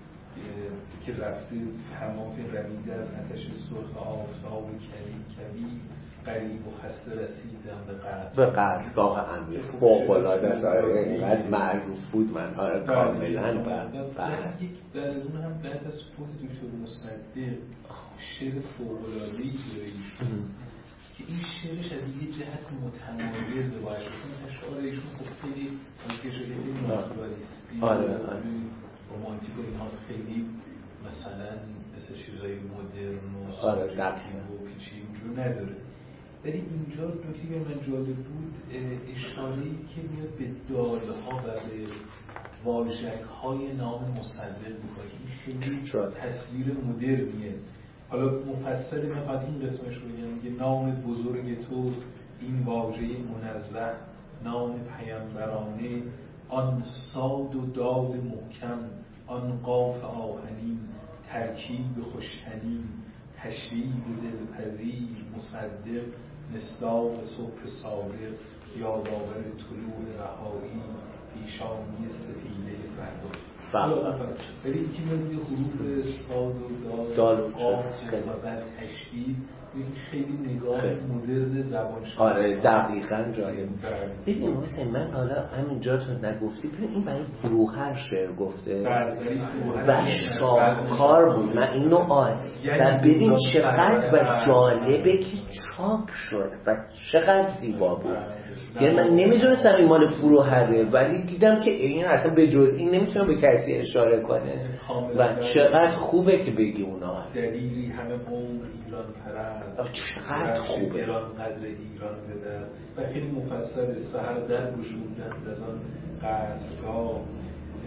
که رفته حمام رمیده از آتش سرخ آفتاب کبیر قریب و خسته رسیدم به قدرگاه امیر فوق‌العاده است. اینقدر معروف بود من کاملا یک بعد از اون هم بعد از فوت دکتر مصدق شعر فوق‌العاده‌ای داره که این شعرش از یه جهت متمایزه باشه چون اشعار ایشون خب خیلی از خیلی ناتورالیستی رومانتیک و اینهاست خیلی مثلا مثل چیزای مدرن و پیچیده اینجور نداره. ولی اینجا نکته که من جالب بود اشاره‌ای که میاد به دال‌ها و به واژگ‌های نام مصدق می‌کنه. این خیلی تصویر مدرنیه. حالا مفصل من فقط این قسمش رو بگم میگه نام بزرگ تو این واژه منزه نام پیامبرانه آن صاد و دال محکم آن قاف آهنین ترکیب خوش‌طنین تشریب دلپذیر مصدق مصداق صبح صادق یادآور طلوع رهایی پیشانی سفینه فردا. ولی اینکه میاد یه حروف صاد و دال و قاف و بعد تشریب این خیلی نگاه مدرن زبان شناسی. آره دقیقاً جالب. ببین حسین من حالا همینجا تو نگفتی ببین این برای فروهر شعر گفته و شاهکار بود. من اینو و ببین چقدر و جالبه که چاپ شد و چقدر زیبا بود. یعنی من نمیدونستم این مال فروهره ولی دیدم که این اصلا به جز این نمیتونه به کسی اشاره کنه و چقدر خوبه که بگی اونا دلیلی همه عمر ایران پرست چقدر خوبه ایران قدر ایران به دست و خیلی مفصل سحر در گشودند از آن قدرگاه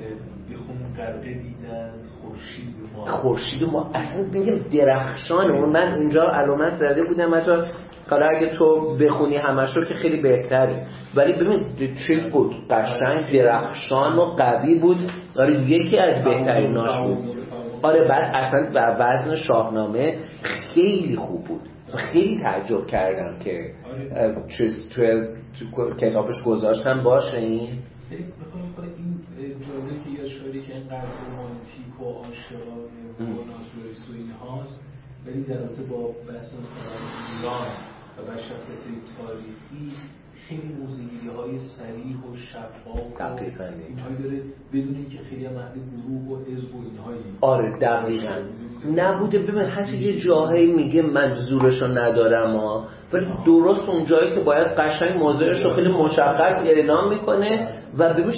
بخون غرقه دیدند خورشید ما اصلا میگم درخشان اون. من اینجا علامت زده بودم مثلا حالا اگه تو بخونی همش رو که خیلی بهتره، ولی ببین چی بود، قشنگ درخشان و قوی بود. آره یکی از بهتریناش بود. آره بعد اصلا بر وزن شاهنامه خیلی خوب بود. خیلی تعجب کردم که چیز تو کتابش گذاشتم باشه. این این جالبه که یه شاعری که اینقدر رومانتیک و عاشقانه و ناتوریست و این هاست، ولی در رابطه با بحث مثلا ایران و شخصیت تاریخی خیلی موزگیری‌های صریح و شفاف و اینهایی داره بدون اینکه خیلی هم اهل گروه و حزب و اینهایی. آره دقیقاً نبوده. ببین حتی یه جاهایی میگه من زورشو ندارم ولی درست اون جایی که باید قشنگ موضوعش رو خیلی مشخص اعلام میکنه و ببین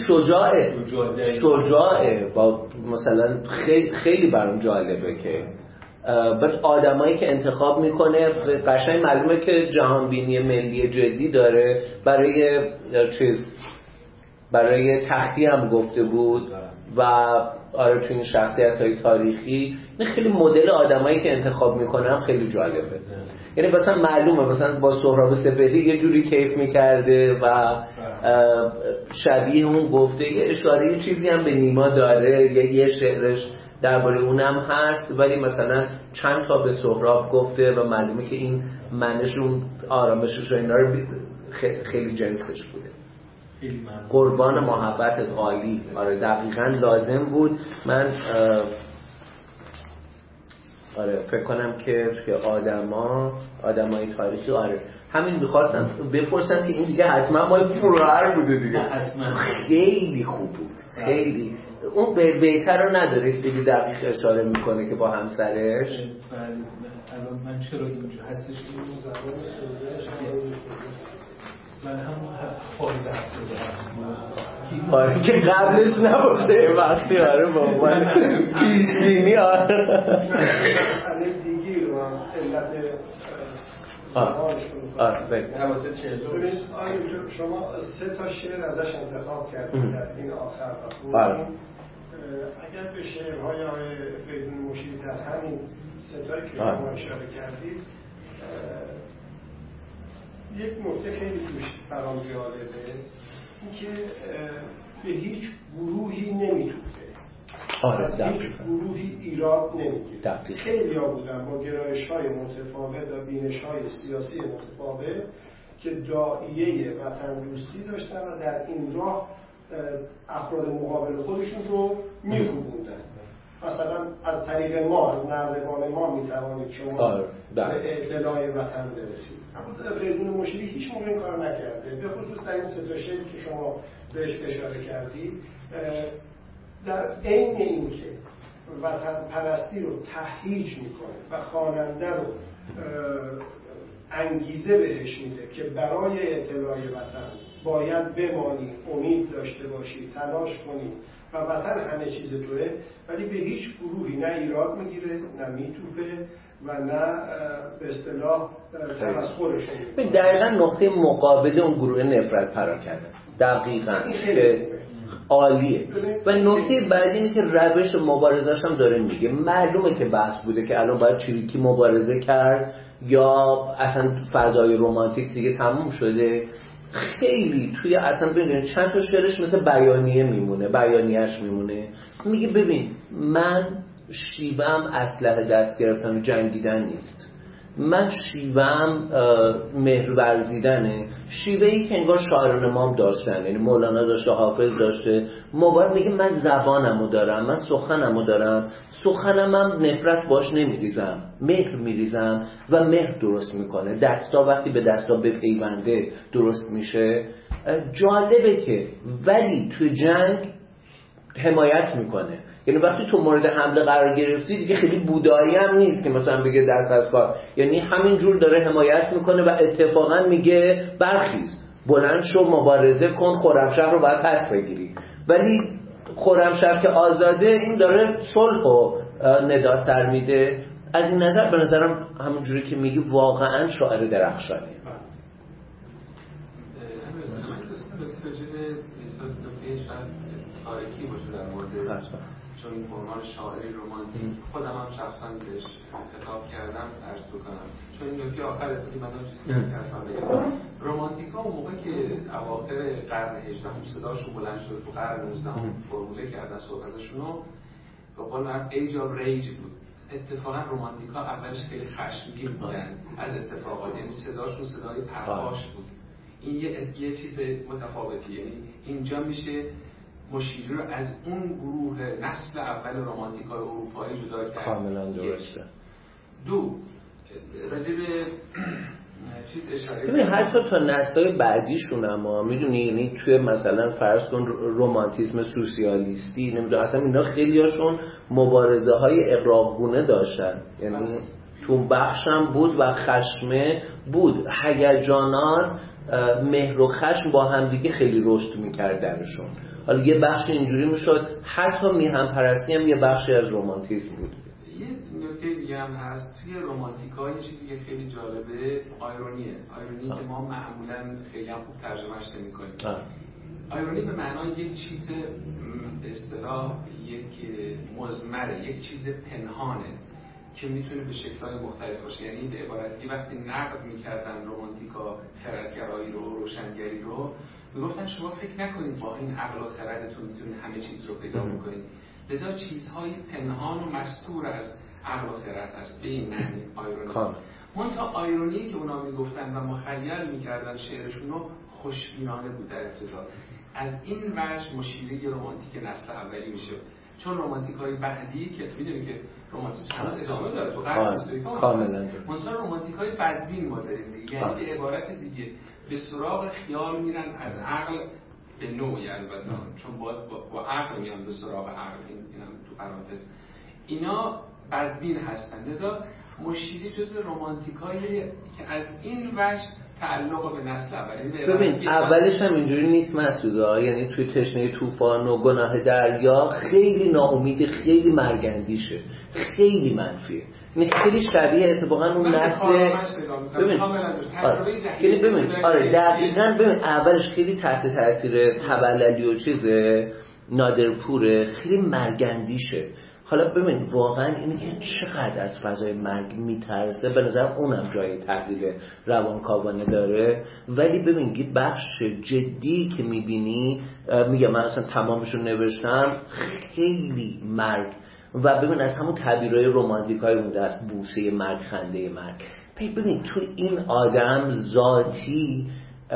شجاعه با مثلا خیلی برام جالبه که بعد آدمایی که انتخاب میکنه قشنگ معلومه که جهانبینی ملی جدی داره. برای تختی هم گفته بود و آره تو این شخصیت‌های تاریخی خیلی مدل آدمایی که انتخاب میکنه خیلی جالبه. یعنی مثلا معلومه مثلا با سهراب سپهری یه جوری کیف میکرده و شبیه اون گفته یه اشاره یه چیزی هم به نیما داره، یه شعرش درباره اونم هست، ولی مثلا چند تا به سهراب گفته و معلومه که این منشون آرامشش و اینا رو خیلی جنسش بوده. قربان محبت عالی. آره دقیقاً لازم بود. من آره فکر کنم که آدمای تاریخی آره همین می‌خواستم بپرسم که این دیگه حتما مال پورهر بوده دیگه. خیلی خوب بود. خیلی اون بهتر رو نداره که دیگه دقیق اشاره میکنه که با همسرش. الان من چرا اینجا هستش این زبان من همون خواهی هفته آره که قبلش نباشه وقتی آره با من پیش بینی آره دیگی رو هم علت شما 3 تا شعر ازش انتخاب کردید در این آخر اگر به شعرهای آقای فریدون مشیری در همین 3 تایی که شما اشاره کردید یک نکته خیلی توش برام جالبه، اینکه به هیچ گروهی نمیتوفه، از هیچ گروهی ایراد نمیگیره. خیلی ها بودن با گرایش‌های متفاوت و بینش‌های سیاسی متفاوت که داعیه وطن دوستی داشتن و در این راه افراد مقابل خودشون رو می‌کوبوندن. مثلا از طریق ما، از نردبان ما میتوانید شما به اطلاع وطن برسید. اما فریدون مشیری هیچ موقع این کار نکرده، به خصوص در این 3 تا شعری که شما بهش اشاره کردید. در عین اینکه وطن پرستی رو تهییج میکنه و خواننده رو انگیزه بهش میده که برای اطلاع وطن باید بمانی، امید داشته باشی، تلاش کنی و وطن همه چیز توه، ولی به هیچ گروهی نه ایراد میگیره، نه میتوفه و نه به اصطلاح تمسخرش میکنه. دقیقاً نقطه مقابل اون گروه نفرت پراکنده. دقیقاً عالیه. و نکته بعدی اینه که روش مبارزه‌اش هم داره میگه. معلومه که بحث بوده که الان باید چریکی مبارزه کرد یا اصلا فضای رمانتیک دیگه تموم شده. خیلی توی اصلا ببینید چند تا شعرش مثل بیانیه‌اش میمونه. میگه ببین من شیوه‌ام اسلحه دست گرفتن و جنگیدن نیست، من شیوه‌ام مهر ورزیدنه، شیوه‌ای که انگار شاعران ما هم داشتن، یعنی مولانا داشته، حافظ داشته. مبارک میگه من زبانمو دارم، من سخنمو دارم، سخنم هم نفرت باش نمیریزم، مهر میریزم و مهر درست میکنه. دستا وقتی به دستا بپیونده درست میشه. جالبه که ولی تو جنگ حمایت میکنه. یعنی وقتی تو مورد حمله قرار گرفتی دیگه خیلی بودایی هم نیست که مثلا بگه دست از کار، یعنی همین جور داره حمایت میکنه و اتفاقا میگه برخیز، بلند شو، مبارزه کن، خرمشهر رو باید پس بگیری. ولی خرمشهر که آزاده، این داره صلح و ندا سر میده. از این نظر به نظرم همون جوری که میگی واقعا شاعر درخشانیه. تاریخی باشه در مورد این عنوان شاعری رمانتیک خودم هم شخصا بهش خطاب کردم عرض بکنم، چون این نکته آخر من چیزی کردم بگم. رمانتیکا اون موقع که اواخر قرن 18 صداشون بلند شد، تو قرن 19 فرموله کردن صحبتشونو، به قول من ایج آف ریج بود. اتفاقا رمانتیکا اولش خیلی خشمگین بودن از اتفاقات، یعنی صداشون صدای پرخاش بود. این یه چیز متفاوتی، یعنی اینجا میشه مشیری رو از اون گروه نسل اول رمانتیکای اروپایی جدا کرد. کاملا درسته. دو، راجع به چیز اشاره ببین حتی تا نسل‌های بعدیشون هم میدونی، یعنی توی مثلا فرض کن رمانتیسم سوسیالیستی نمیدونم اصلا اینا خیلیاشون مبارزه های اغراقگونه داشتن، یعنی تو بخشم بود و خشمه بود، هیجانات مهر و خشم با هم دیگه خیلی رشد می‌کرد درشون. حالا یه بخش اینجوری میشد، حتی میهم پرستی هم یه بخشی از رمانتیسم بود. یه نکته دیگه هم هست توی رمانتیکا، یه چیزی که خیلی جالبه آیرونی که ما معمولا خیلی هم خوب ترجمهش نمی‌کنیم. آیرونی به معنای یک چیز به اصطلاح یک مضمره، یک چیز پنهانه که میتونه به شکل‌های مختلف باشه. یعنی به عبارتی وقتی نقد می‌کردن رمانتیکا خردگرایی رو، روشنگری رو، میگفتن شما فکر نکنید با این عقل و خردتون میتونید همه چیز رو پیدا بکنید، لذا چیزهای پنهان و مستور از عقل و خرد هست. به این معنی آیرونی. منتها آیرونی که اونا میگفتن و مخیل میکردن شعرشون رو خوشبینانه بود در ابتدا. از این وجه مشیری رمانتیک نسل اولی میشه، چون رمانتیکای بعدی که میدونی که رمانتیسم ادامه داره تو قرن 20 کاملا. مثلا رمانتیکای بدبین ما داریم، یعنی به عبارت دیگه به سراغ خیال میرن از عقل به نوعی، البته چون باز با عقل میان به سراغ عقل، اینم تو پرانتز، اینا بدبین هستن. لذا مشیری جز رمانتیکایی که از این وجه تعلق به نسل اولی. ببین اولش هم اینجوری نیست مسعودا، یعنی توی تشنه طوفان و گناه دریا خیلی ناامید، خیلی مرگندیشه، خیلی منفیه، یعنی خیلی شبیه اتفاقا اون نسل. ببین آره دقیقاً. ببین اولش خیلی تحت تاثیر تبللی و چیزه، نادرپوره، خیلی مرگندیشه. حالا ببین واقعا اینی که چقدر از فضای مرگ میترسه، به نظرم اونم جای تحلیل روانکاوانه داره. ولی ببین یه بخش جدی که میبینی، میگم من اصلا تمامشو نوشتم، خیلی مرگ و ببین از همون تعبیرهای رمانتیکای اون دست، بوسه مرگ، خنده مرگ. ببین تو این آدم ذاتی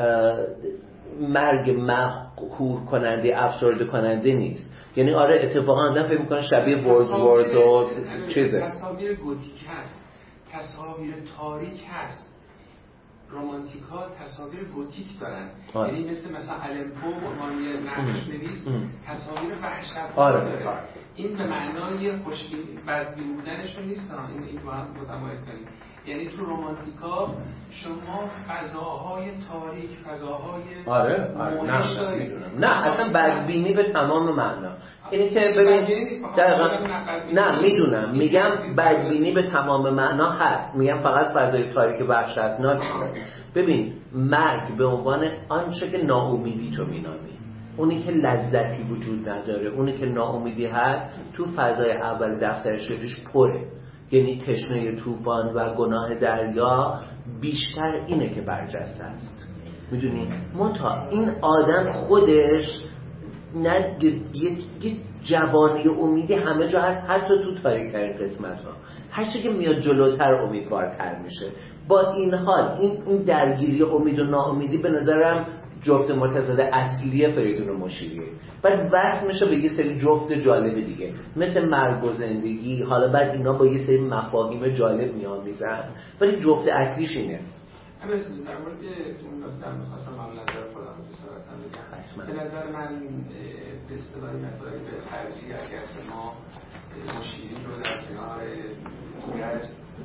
مرگ مقهور کننده، افسرده کننده نیست. یعنی آره اتفاقا آدم فکر میکنه شبیه ورdsورت و چیزه. تصاویر گوتیک هست، تصاویر تاریک هست. رمانتیکا تصاویر گوتیک دارن، یعنی مثلا آلمپو عنوان یه نقش نویس تصاویر وحشتناک داره. این به معنای خوشبین بدبین بودنشون نیست، این با هم متمایز کنیم. یعنی تو رمانتیکا شما فضاهای تاریک، فضاهای موهش دارید. نه اصلا بدبینی به تمام معنا. اینی که ببین دقیقا نه میدونم، میگم بدبینی به تمام معنا هست، میگم فقط فضای تاریک وحشتناک نیست. ببین مرگ به عنوان آنچه که ناامیدی تو مینامی، اونی که لذتی وجود نداره، اونی که ناامیدی هست، تو فضای اول دفتر شعریش پره. یعنی تشنه طوفان و گناه دریا بیشتر اینه که برجسته است، میدونی؟ منتها این آدم خودش نه یه جوانی امیدی همه جا هست، حتی تو تاریک‌ترین قسمت‌ها. هرچی که میاد جلوتر امیدوارتر میشه. با این حال این درگیری امید و ناامیدی به نظرم جفت متضاد اصلی فریدون مشیریه. بعد وصل میشه به یه سری جفت جالب دیگه مثل مرگ و زندگی. حالا بعد اینا با یه سری مفاهیم جالب میآمیزن، ولی جفت اصلیش اینه. همین در مورد اون نکته می‌خواستم نظر خودم رو جسارتاً بگم. به نظر من به اصطلاح مقداری به ترجیح اگر ما مشیری رو در کنار ایرج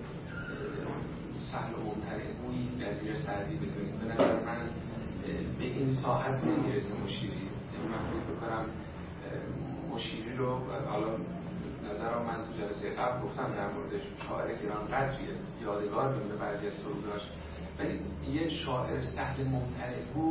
سهل و ممتنع‌گویی نظیر سعدی بدونیم، به نظر من به این ساحت نمیرسه مشیری. من فکر می‌کنم مشیری رو، حالا نظرم من تو جلسه قبل گفتم در موردش، شاعر گران قدریه، یادگار میمونه بعضی از سروداش، ولی یه شاعر سهل ممتنع‌گو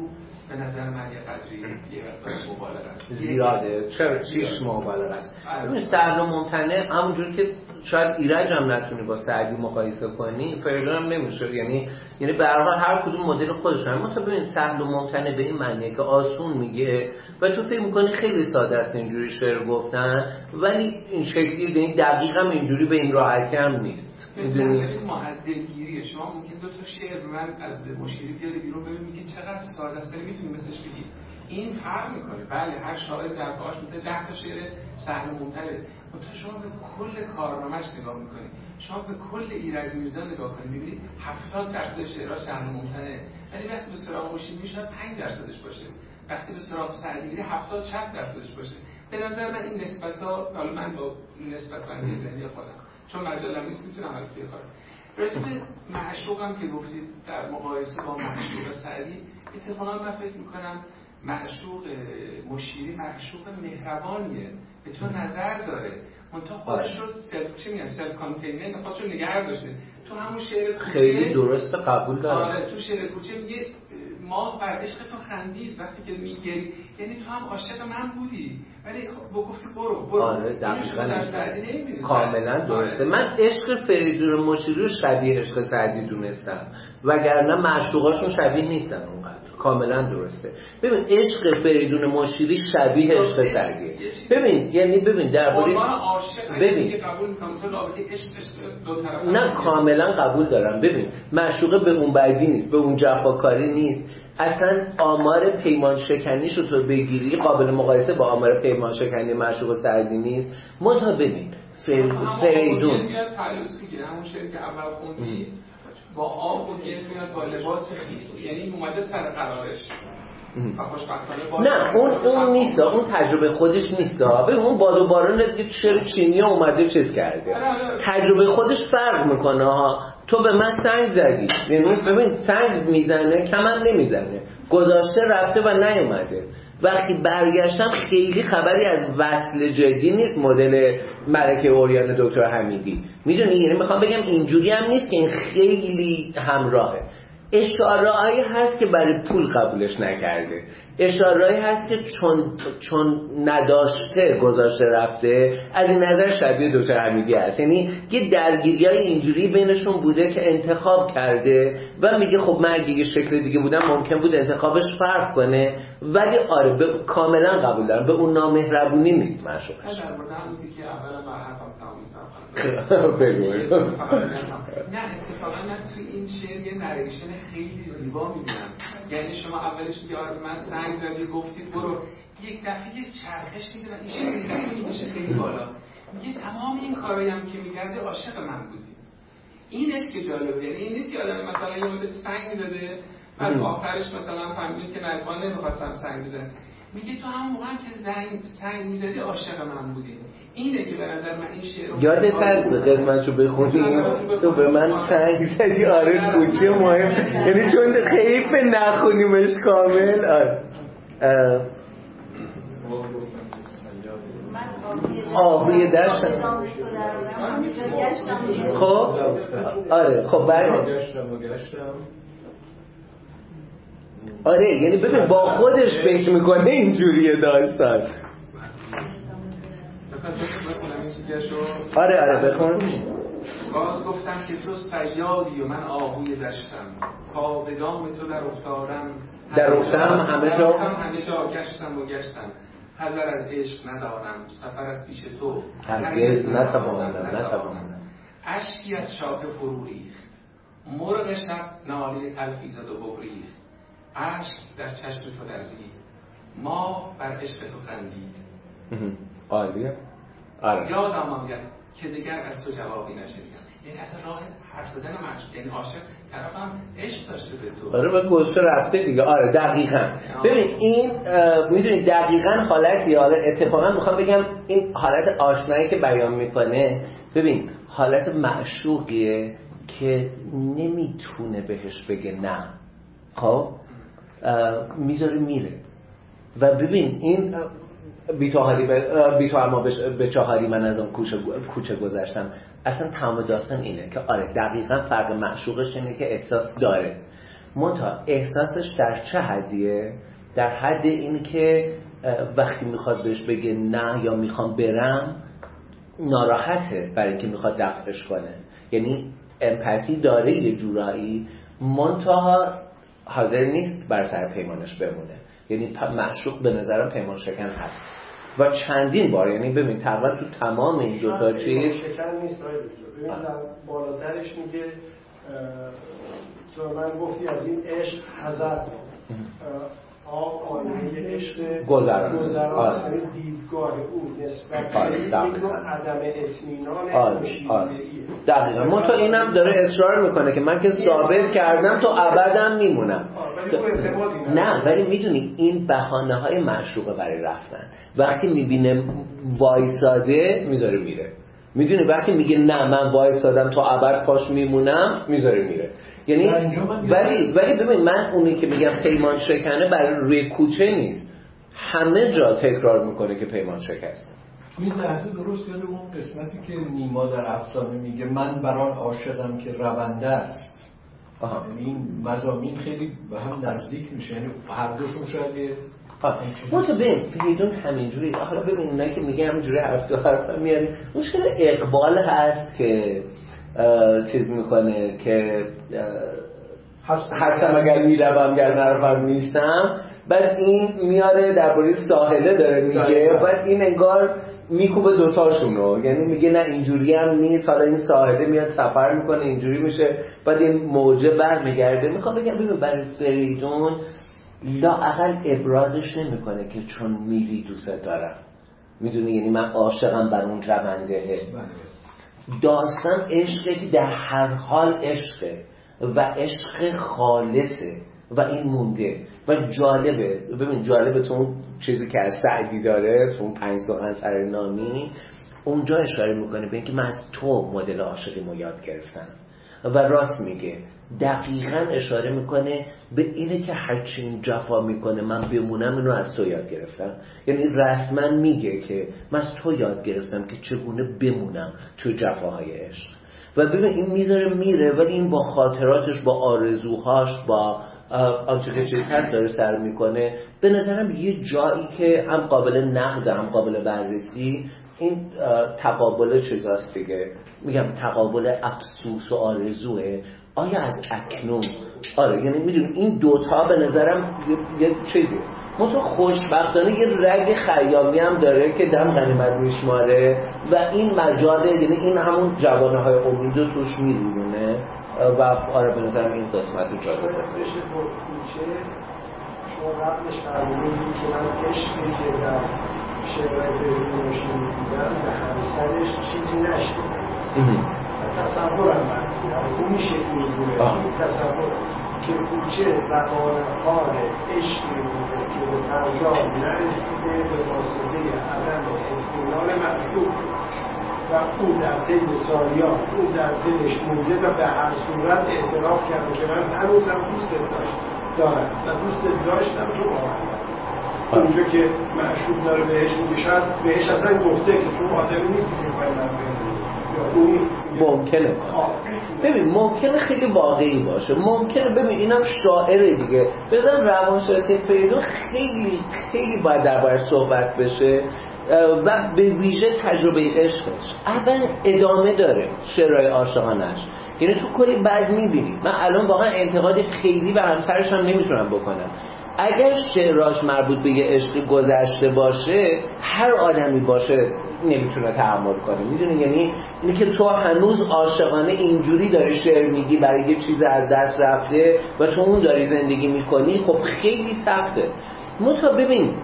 به نظر من یه قدری یه مقدار مبالغه است، زیاده. چرا چیش مبالغه است؟ این سهل و ممتنع همونجور که شاید ایرج هم نتونی با سعدی مقایسه کنی، فریدون هم نمیشه. یعنی به هر حال هر کدوم مدل خودش داره. ما تا ببین سهل و ممتنع به این معنیه که آسون میگه و تو فکر میکنی خیلی ساده است اینجوری شعر گفتن، ولی این شکلی یعنی دقیقاً اینجوری به این راحتی هم نیست. میدونی معدلگیریه. شما ممکن دو تا شعر من از مشیری بیاری بیرون ببین میگه چقدر ساده است، میتونی مثلش بگی. این فرق میکنه. بله هر شاعر در واقعش میتونه 10 تا شعر سهل و ممتنع، تا شما به کل کارنامه‌اش نگاه میکنید، شما به کل ایرج میرزا نگاه کنید میبینید 70% شعرها سهل و ممتنعه، ولی وقتی به سراغ مشیری میشه 5%ش باشه، وقتی به سراغ سعدی میره 70-60%ش باشه. به نظر من این نسبت‌ها، حالا من با این نسبت بندی ذهنی خودم چون مجالم نیست میتونم البته بخوام راجع به معشوقم که گفتید در مقایسه با معشوق سعدی، اتفاقا من فکر میکنم معشوق مشیری معشوق مهربانیه، به تو نظر داره، منتها خودش رو سلف کانتینمنت خودش رو نگه داشته. تو همون شعر کوچه خیلی درسته قبول داره. آره تو شعر کوچه میگه ما بر عشق تو خندید وقتی که میگری، یعنی تو هم عاشق من بودی ولی خب گفتی برو. آره دقیقاً کاملا درسته. من عشق فریدون مشیری رو شبیه عشق سعدی دونستم، وگرنه معشوقاشون شبیه نیستن اونقدر. کاملا درسته. ببین عشق فریدون مشیری شبیه عشق سعدیه. ببین درباره ببین قبول می‌کنم تو رابطه عشق دو طرفه نه کاملا قبول دارم. ببین معشوقه به اون بعدی نیست، به اون جفاکاری نیست. اصلا آمار پیمان شکنیش رو تو بگیری قابل مقایسه با آمار پیمان شکنی معشوق سعدی نیست. تا ببین فریدون همون شعری که اول خوندی با آب و گل میاد با لباس خیس، یعنی اومده سر قرارش و خوشبختانه نه اون نیست، اون تجربه خودش نیست. ببین اون باد و بارون دیگه شعر چینی ها اومده چیز کرده، تجربه خودش فرق میکنه ها. تو به من سنگ زدی، ببین سنگ میزنه کمن نمیزنه، گذاشته رفته و نیومده. وقتی برگشتم خیلی خبری از وصل جدی نیست مدل ملکه اوریان دکتر حمیدی. میدونی یعنی میخوام بگم اینجوری هم نیست که این خیلی همراهه. اشاره‌ای هست که برای پول قبولش نکرده، اشاره‌ای هست که چون نداشته گذاشته رفته. از این نظر شبیه دکتر حمیدی هست، یعنی یه درگیریای اینجوری بینشون بوده که انتخاب کرده و میگه خب من اگه یه شکل دیگه بودم ممکن بود انتخابش فرق کنه، ولی آره کاملا قبول دارم به اون نامهربونی نیست معشوقش. در مورد همونی که اولا با حرفم تمام بگوید. نه اتفاقا من توی این شعر یه نریشن خیلی زیبا میبینم. یعنی شما اولش میگه آره من سنگ زدی گفتید برو، یک دفعه یک چرخش میده و این شعر یک دفعه میشه خیلی بالا، میگه تمام این کارایی هم که میکرده عاشق من بودی. اینش که جالبه، یعنی این نیست که آدم مثلا یه مدت سنگ میزده بعد آخرش مثلا فهمید که نه اتفاقا نمیخواستم سنگ بزنم، میگه تو همون موقع که سنگ میزدی عاشق من بودی. اینه که به نظر من این شعر یادت هست قسمتشو بخونی تو به من سنگ زدی آره کوچه مهم، یعنی چون خیف نخونیمش کامل. آهوی دشت خب آره خب گشتم آره یعنی ببین با خودش فکر میکنه اینجوریه داستان. آره بخون. باز گفتم که تو صیادی و من آهوی دشتم، تا به دام تو در افتادم همه جا گشتم حذر از عشق ندارم، سفر از پیش تو هرگز نتوانم. اشکی از شاخه فرو ریخت، مرغ شب ناله تلخی زد و بگریخت، اشک در چشم تو لرزید، ما بر عشق تو خندید. عالیه. آره یادم آمد که دیگر از تو جوابی نشنیدم. یعنی اصلا راه حرف زدن معشوق، یعنی عاشق طرفم عشق داشته به تو. آره به گوشه رفته دیگه. آره دقیقاً. ببین این میدونی دقیقاً حالتی، حالا اتفاقا میخوام بگم این حالت آشنایی که بیان میکنه، ببین حالت معشوقیه که نمیتونه بهش بگه نه، خب میذاره میره. و ببین این بی‌تو اما به چهاری من از اون کوچه گذشتم. اصلا تمام داستان اینه که آره دقیقاً فرق معشوقش اینه که احساس داره، منتها احساسش در چه حدیه؟ در حد این که وقتی میخواد بهش بگه نه یا میخوام برم ناراحته برای اینکه میخواد دفعش کنه. یعنی امپاتی داره یه جورایی، منتها حاضر نیست بر سر پیمانش بمونه. یعنی معشوق به نظرم پیمان شکن هست و چندین بار، یعنی ببین تقریبا تو تمام این دو تا چیز پیمان شکن نیست. ببین بالاترش میگه تو من گفتی از این عشق حذر کن. آینه عشق گذران یعنی دیدگاه او نسبت به این عدم اطمینان مشیریه. دقیقا من تو اینم داره اصرار میکنه که من که ثابت کردم تو ابدم میمونم. نه ولی میدونی این بهانه های معشوقه برای رفتن. وقتی میبینه وایساده میذاره میره، میدونی وقتی میگه نه من وایسادم تا ابد پاش میمونم میذاره میره. یعنی ولی ببین من اونی که میگم پیمان شکنه برای روی کوچه نیست، همه جا تکرار میکنه که پیمان شکسته. این لحظه درست یاد اون قسمتی که نیما در افسانه میگه من بران عاشقم که رونده است. یعنی این مضامین خیلی به هم نزدیک میشه، یعنی هر دوشون شاید ببین فریدون همینجوری. حالا ببین اونایی که میگه همینجوری حرف میاری، مشکل اقبال هست که چیز میکنه که هستم اگر میروم گر نروم نیستم. بعد این میاره درباره ساحله داره میگه، بعد این انگار میکوبه دوتاشونو، یعنی میگه نه اینجوری هم نیست، حالا این ساحله میاد سفر میکنه اینجوری میشه، بعد این موجه برمیگرده. میخوام بگم ببین برای فریدون لااقل ابرازش نمیکنه که چون میری دوست دارم، میدونی، یعنی من عاشقم بر اون روندهه. داستان عشقه که در هر حال عشقه و عشق خالصه و این مونده و جالبه. ببین جالبه تو اون چیزی که از سعدی داره تو اون 5 سخن سرنامی اونجا اشاره میکنه به اینکه من از تو مدل عاشقیمو یاد گرفتم و راست میگه، دقیقاً اشاره میکنه به اینه که هرچی این جفا میکنه من بمونم اینو از تو یاد گرفتم. یعنی رسما میگه که من از تو یاد گرفتم که چگونه بمونم تو جفاهای عشق. و ببین این میذاره میره ولی این با خاطراتش، با آرزوهاش، با آنچه که چیز هست داره سر میکنه. به نظرم یه جایی که هم قابل نقد هم قابل بررسی این تقابل چیزاست دیگه، میگم تقابل افسوس و آرزوه. آیا از اکنون یعنی میدونی این دوتا به نظرم یه چیزیه. منطقه خوشبختانه یه رگ خیامی هم داره که دم غنیمت میشماره و این مجاله، یعنی این همون جوانه های امید رو توش میدونه و به نظرم این قسمت رو جالبه. شما قبلش فرمودید که من عشقی که در شرایط روشی میدیدم به همسرش چیزی نشده. تصورم من میشه این تصور که کوچه زبان حال عشقی بوده که به فرجام نرسیده به واسطه عدم اطمینان معشوق و او در دل سالیان او در دلش مونده و به هر صورت اعتراف کرده که من هنوزم دوست دارم و دوست داشتم تو واقعا. اونجا که معشوق داره بهش میگه شاید بهش اصلا گفته که تو آدمی نیستی که باید من بگم. ممکنه ببین ممکنه خیلی واقعی باشه، ممکنه ببین اینم شاعره دیگه. بذار روانشناسی فریدون خیلی خیلی باید دربارش صحبت بشه و به ویژه تجربه عشقش. اول ادامه داره شعرهای عاشقانش، یعنی تو کلی بعد میبینی. من الان واقعا انتقاد خیلی به همسرش هم نمیتونم بکنم. اگر شعراش مربوط به یه عشق گذشته باشه هر آدمی باشه نمیتونه تحمل کنه، میدونی، یعنی اینه که تو هنوز عاشقانه اینجوری داری شعر میگی برای یه چیز از دست رفته و تو اون داری زندگی میکنی، خب خیلی سخته. ببین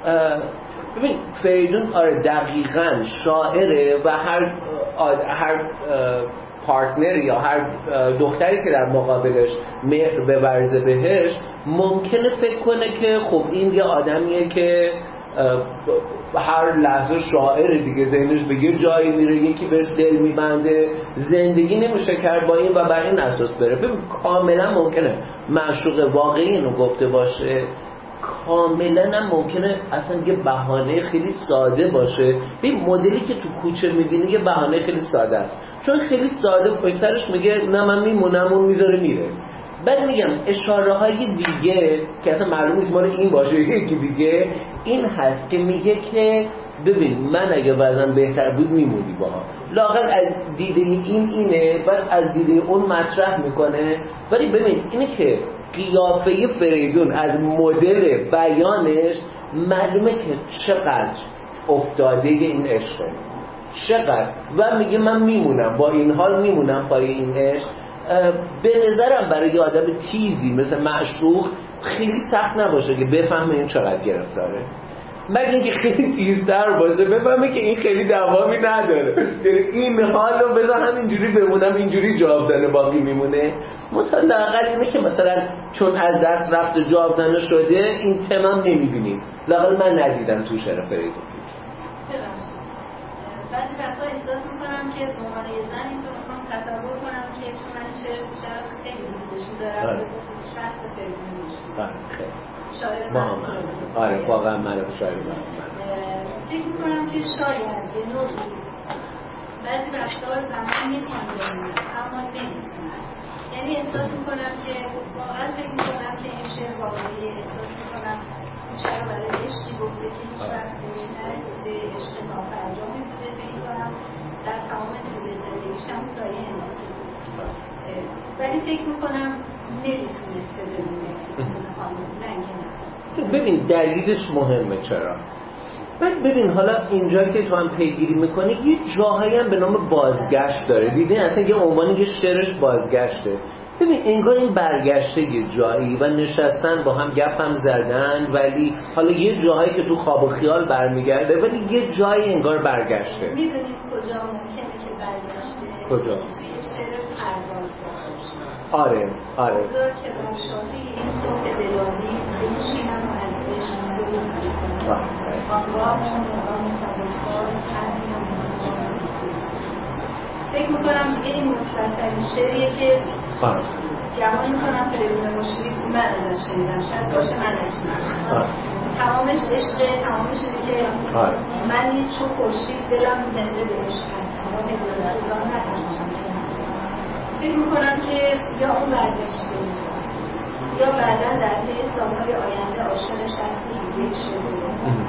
فریدون دقیقاً شاعره و هر پارتنر یا هر دختری که در مقابلش مهر بورزه بهش ممکنه فکر کنه که خب این یه آدمیه که هر لحظه شاعر دیگه، ذهنش به یه جایی میره، یکی بهش دل میبنده، زندگی نمیشه کرد با این و بر این اساس بره. ببین کاملا ممکنه معشوق واقعی اینو گفته باشه، کاملا هم ممکنه اصلا یه بهانه خیلی ساده باشه. ببین مدلی که تو کوچه میبینی یه بهانه خیلی ساده است، چون خیلی ساده پشت سرش میگه نه من میمونم، اون میذاره میره. بعد میگم اشاره های دیگه که اصلا معلوم نیست مال این باشه یکی دیگه این هست که میگه که ببین من اگه وزن بهتر بود میموندی با هم، لااقل از دیده این اینه، بعد از دیده اون مطرح میکنه. ولی ببین اینه که قیافه فریدون از مدل بیانش معلومه که چقدر افتاده این عشقه، چقدر، و میگه من میمونم با این حال، میمونم پای این عشق. به نظرم برای آدم تیزی مثل معشوق خیلی سخت نباشه که بفهمه این چقدر گرفتاره، مگه اینکه خیلی تیزتر باشه بفهمه که این خیلی دوامی نداره، یعنی این حالو بذار همینجوری بمونم، اینجوری جاودانه باقی میمونه. لااقل اینه که مثلا چون از دست رفته جاودانه شده این تمام نمیبینیم، لااقل من ندیدم تو شعر فریدون. بعضی وقتا احساس میکنم که به عنوان یه زن این رو میخوام تصور کنم که چون من شعر خیلی دوستش می‌دارم به خصوص شخص فریدون روشن خیلی شاعر آره واقعا من شاعر فکر میکنم که شاید به نوعی بعضی وقتا زمان میتونه بمونه اما نمیتونه، یعنی احساس میکنم که واقعا فکر میکنم که این شعر واقعی، احساس میکنم چرا برای عشقی گفته که هیچ وقت بهش نرسیده، عشق ناپرجامی بوده، فکر کنم در تمام طول زندگیش هم سایه انداخته، ولی فکر میکنم نمیتونسته بمونه خانم، نه. ببین دلیلش مهمه چرا. بعد ببین حالا اینجا که تو هم پیگیری میکنی یه جاهایی هم به نام بازگشت داره، دیدین اصلا یه عنوانی که شعرش بازگشته. ببین انگار این برگشته یه جایی و نشستن با هم گپ هم زدن، ولی حالا یه جاهایی که تو خواب و خیال برمیگرده، ولی یه جایی انگار برگشته. میدونید کجا ممکنه که برگشته؟ کجا؟ توی شعر پرواز آره بذار که بر شاهی این صبح دلاویز بنشینم و از عشق سرود بستم، آنگاه چون مقام سبکبار تنهیم مقام سرود. فکر میکنم این مطلق‌ترین شعریه که گمان میکنم فریدون مشیری من ازش شنیدم، شاید باشه من نشنیدم. تمامش عشقه، تمامش اینه که من چون خورشید دلم زنده به عشق هست، اما هزار نترمونم. فکر میکنم که یا اون برگشته یا بعدا در طی سالهای آینده عاشق شخصی دیگه شده.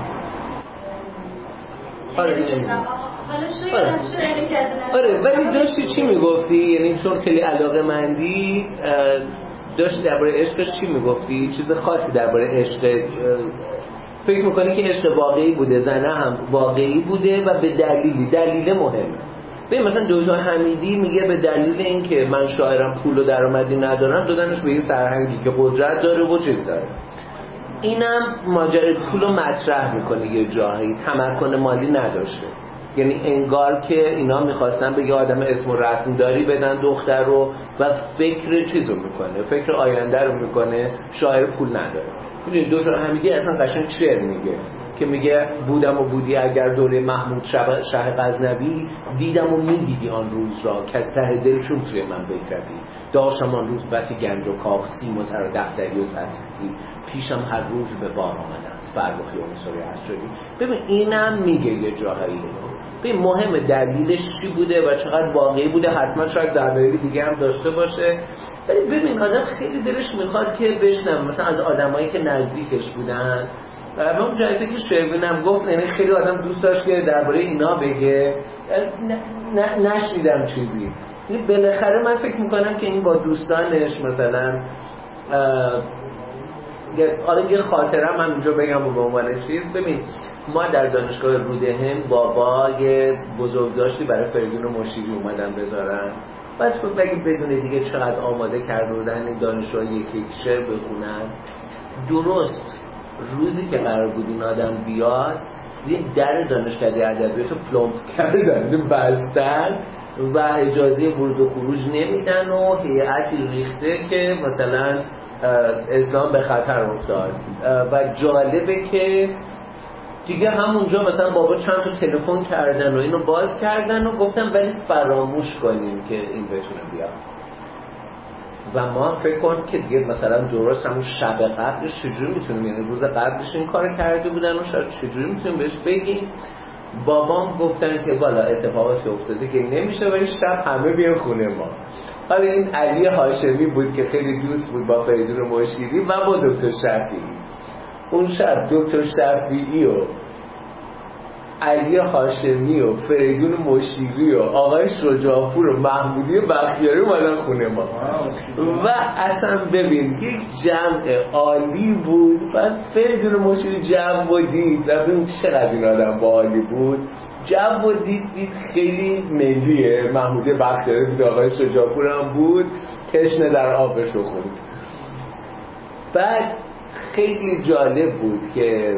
آره ولی داشتی چی میگفتی؟ یعنی چون خیلی علاقه مندی داشتی درباره عشقش چی میگفتی؟ چیز خاصی درباره عشق فکر میکنی که عشق واقعی بوده؟ زنه هم واقعی بوده و به دلیل مهمه. ببین مثلا دکتر حمیدی میگه به دلیل اینکه من شاعرم پول و درآمدی ندارم دادنش به یه سرهنگی که قدرت داره و چیز داره. اینم ماجرای پولو مطرح میکنه، یه جایی تمکن مالی نداشته، یعنی انگار که اینا میخواستن به یه آدم اسم و رسم داری بدن دختر رو و فکر چیزو میکنه، فکر آینده رو میکنه، شاعر پول نداره. ببین دکتر حمیدی اصلا قشنگ شعر میگه که میگه بودم و بودی اگر دوره محمود شه غزنوی، دیدم و میدیدی آن روز را که از ته دل چون توی من بگردی، داشتم آن روز بسی گنج و کاخ، سیم و زر و دفتری و سطحی، پیشم هر روز به بار آمدند فرخی و مصوری هست شدی. ببین اینم میگه یه جاهایی ببین مهم دلیلش چی بوده و چقدر واقعی بوده، حتما شاید دلایل دیگه هم داشته باشه، ولی ببین آدم خیلی دلش میخواد که بشنوه مثلا از آدمایی که نزدیکش بودن. و اون جایزه که شروینم گفت یعنی خیلی آدم دوست داشت که درباره اینا بگه، نشنیدم چیزی. یعنی بالاخره من فکر میکنم که این با دوستانش مثلا یه خاطرم هم اینجا بگم به عنوان چیز. ببین ما در دانشگاه رودهن بابا یه بزرگداشتی برای فریدون مشیری اومدن بذارن، بعد بگی بدون دیگه چقدر آماده کرده بودن این دانشجوها یک شعر بخونن. درست روزی که قرار بود این آدم بیاد یه در دانشکده ادبیات رو پلمپ کردن بستن و اجازه ورود و خروج نمیدن و هیئتی ریخته که مثلا اسلام به خطر افتاد. و جالبه که دیگه همونجا مثلا بابا چند تا تلفن کردن و اینو باز کردن و گفتن ولی فراموش کنیم که این بتونه بیاد. و ما فکر کنیم که دیگه مثلا درست همون شب قبلش چجوری میتونیم، یعنی روز قبلش این کار کرده بودن و شاید چجوری میتونیم بهش بگیم. بابام گفتن که والا اتفاقاتی افتاده که نمیشه ولی شب همه بیان خونه ما. حالا این علی هاشمی بود که خیلی دوست بود با فریدون مشیری و با دکتر شفیعی. اون شب دکتر شفیعی و علی هاشمی و فریدون مشیری و آقای شجاعپور و محمودی بختیاری اومدن خونه ما و اصلا ببین یک جمع عالی بود. و فریدون مشیری جو و دید و ببین چقدر این آدم با عالی بود، جو و دید خیلی ملیه. محمودی بختیاری بود، آقای شجاعپور هم بود، تشنه در آبش رو خوند. بعد خیلی جالب بود که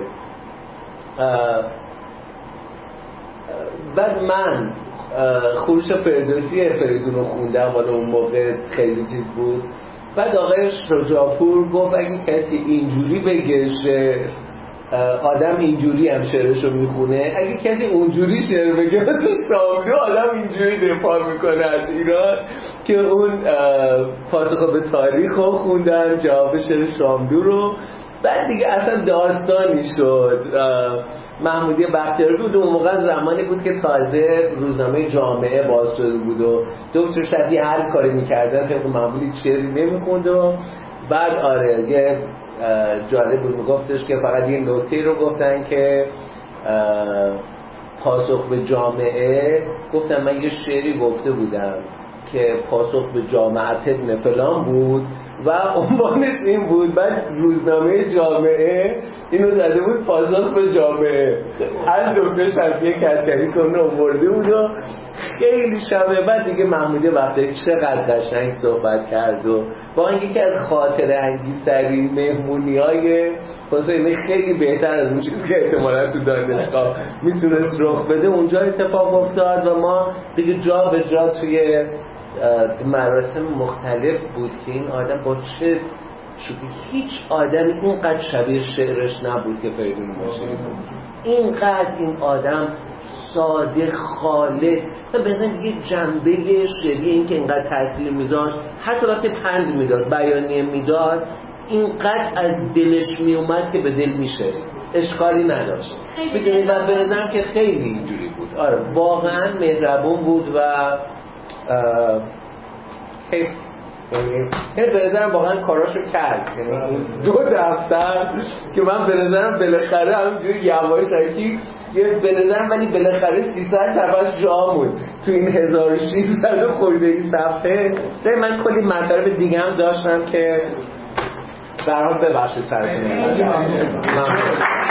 بعد من خروش فردوسی فریدون رو خوندم، والا اون موقع خیلی چیز بود. بعد آقای شجاعپور گفت اگه کسی اینجوری بگه شعر، آدم اینجوری هم شعرشو میخونه، اگه کسی اونجوری شعر بگه مثل شاملو، آدم اینجوری دفاع میکنه از ایران. که اون پاسخ به تاریخ رو خوندن، جواب شعر شاملو رو. بعد دیگه اصلا داستانی شد. محمودی بختیاری بود، اون موقع زمانی بود که تازه روزنامه جامعه باز شده بود و دکتر شفیعی هر کاری میکردن طبق معمولی چیزی نمیخوند. و بعد آره یه جالب بود، میگفتش که فقط یه نکته رو گفتن که پاسخ به جامعه، گفتم من یه شعری گفته بودم که پاسخ به جامعه ابن فلان بود و عنوانش این بود. بعد روزنامه جامعه اینو زده بود پاسخ به جامعه. از دکتر شفیعی کدکنی کنه آورده بود و خیلی شبه. بعد دیگه محمودی وقتی چقدر قشنگ صحبت کرد و با اینکه از خاطره انگیزترین مهمونی‌های حسینی خیلی بهتر از اون چیزی که احتمالاً تو دانشگاه میتونست رخ بده اونجا اتفاق افتاد. و ما دیگه جا به جا توی مراسم مختلف بود که این آدم با چه شکلی، هیچ آدم اینقدر شبیه شعرش نبود که فریدون مشیری بود. اینقدر این آدم ساده خالص و بزن یه جنبه شعری، این که اینقدر تاثیر میذاشت، حتی وقتی پند میداد، بیانیه میداد، اینقدر از دلش میومد که به دل میشست، اشکالی نداشت. میدونید و به نظرم که خیلی اینجوری بود. آره واقعا مهربون بود و یعنی به نظرم واقعا کاراشو کرد. یعنی 2 دفتر که من به نظرم بالاخره همینجوری یواشکی یه به نظرم، ولی بالاخره 300 صفحه جا موند تو این 1600 خورده ای صفحه. من کلی مطالب دیگه هم داشتم که برام ببخشید سرتون.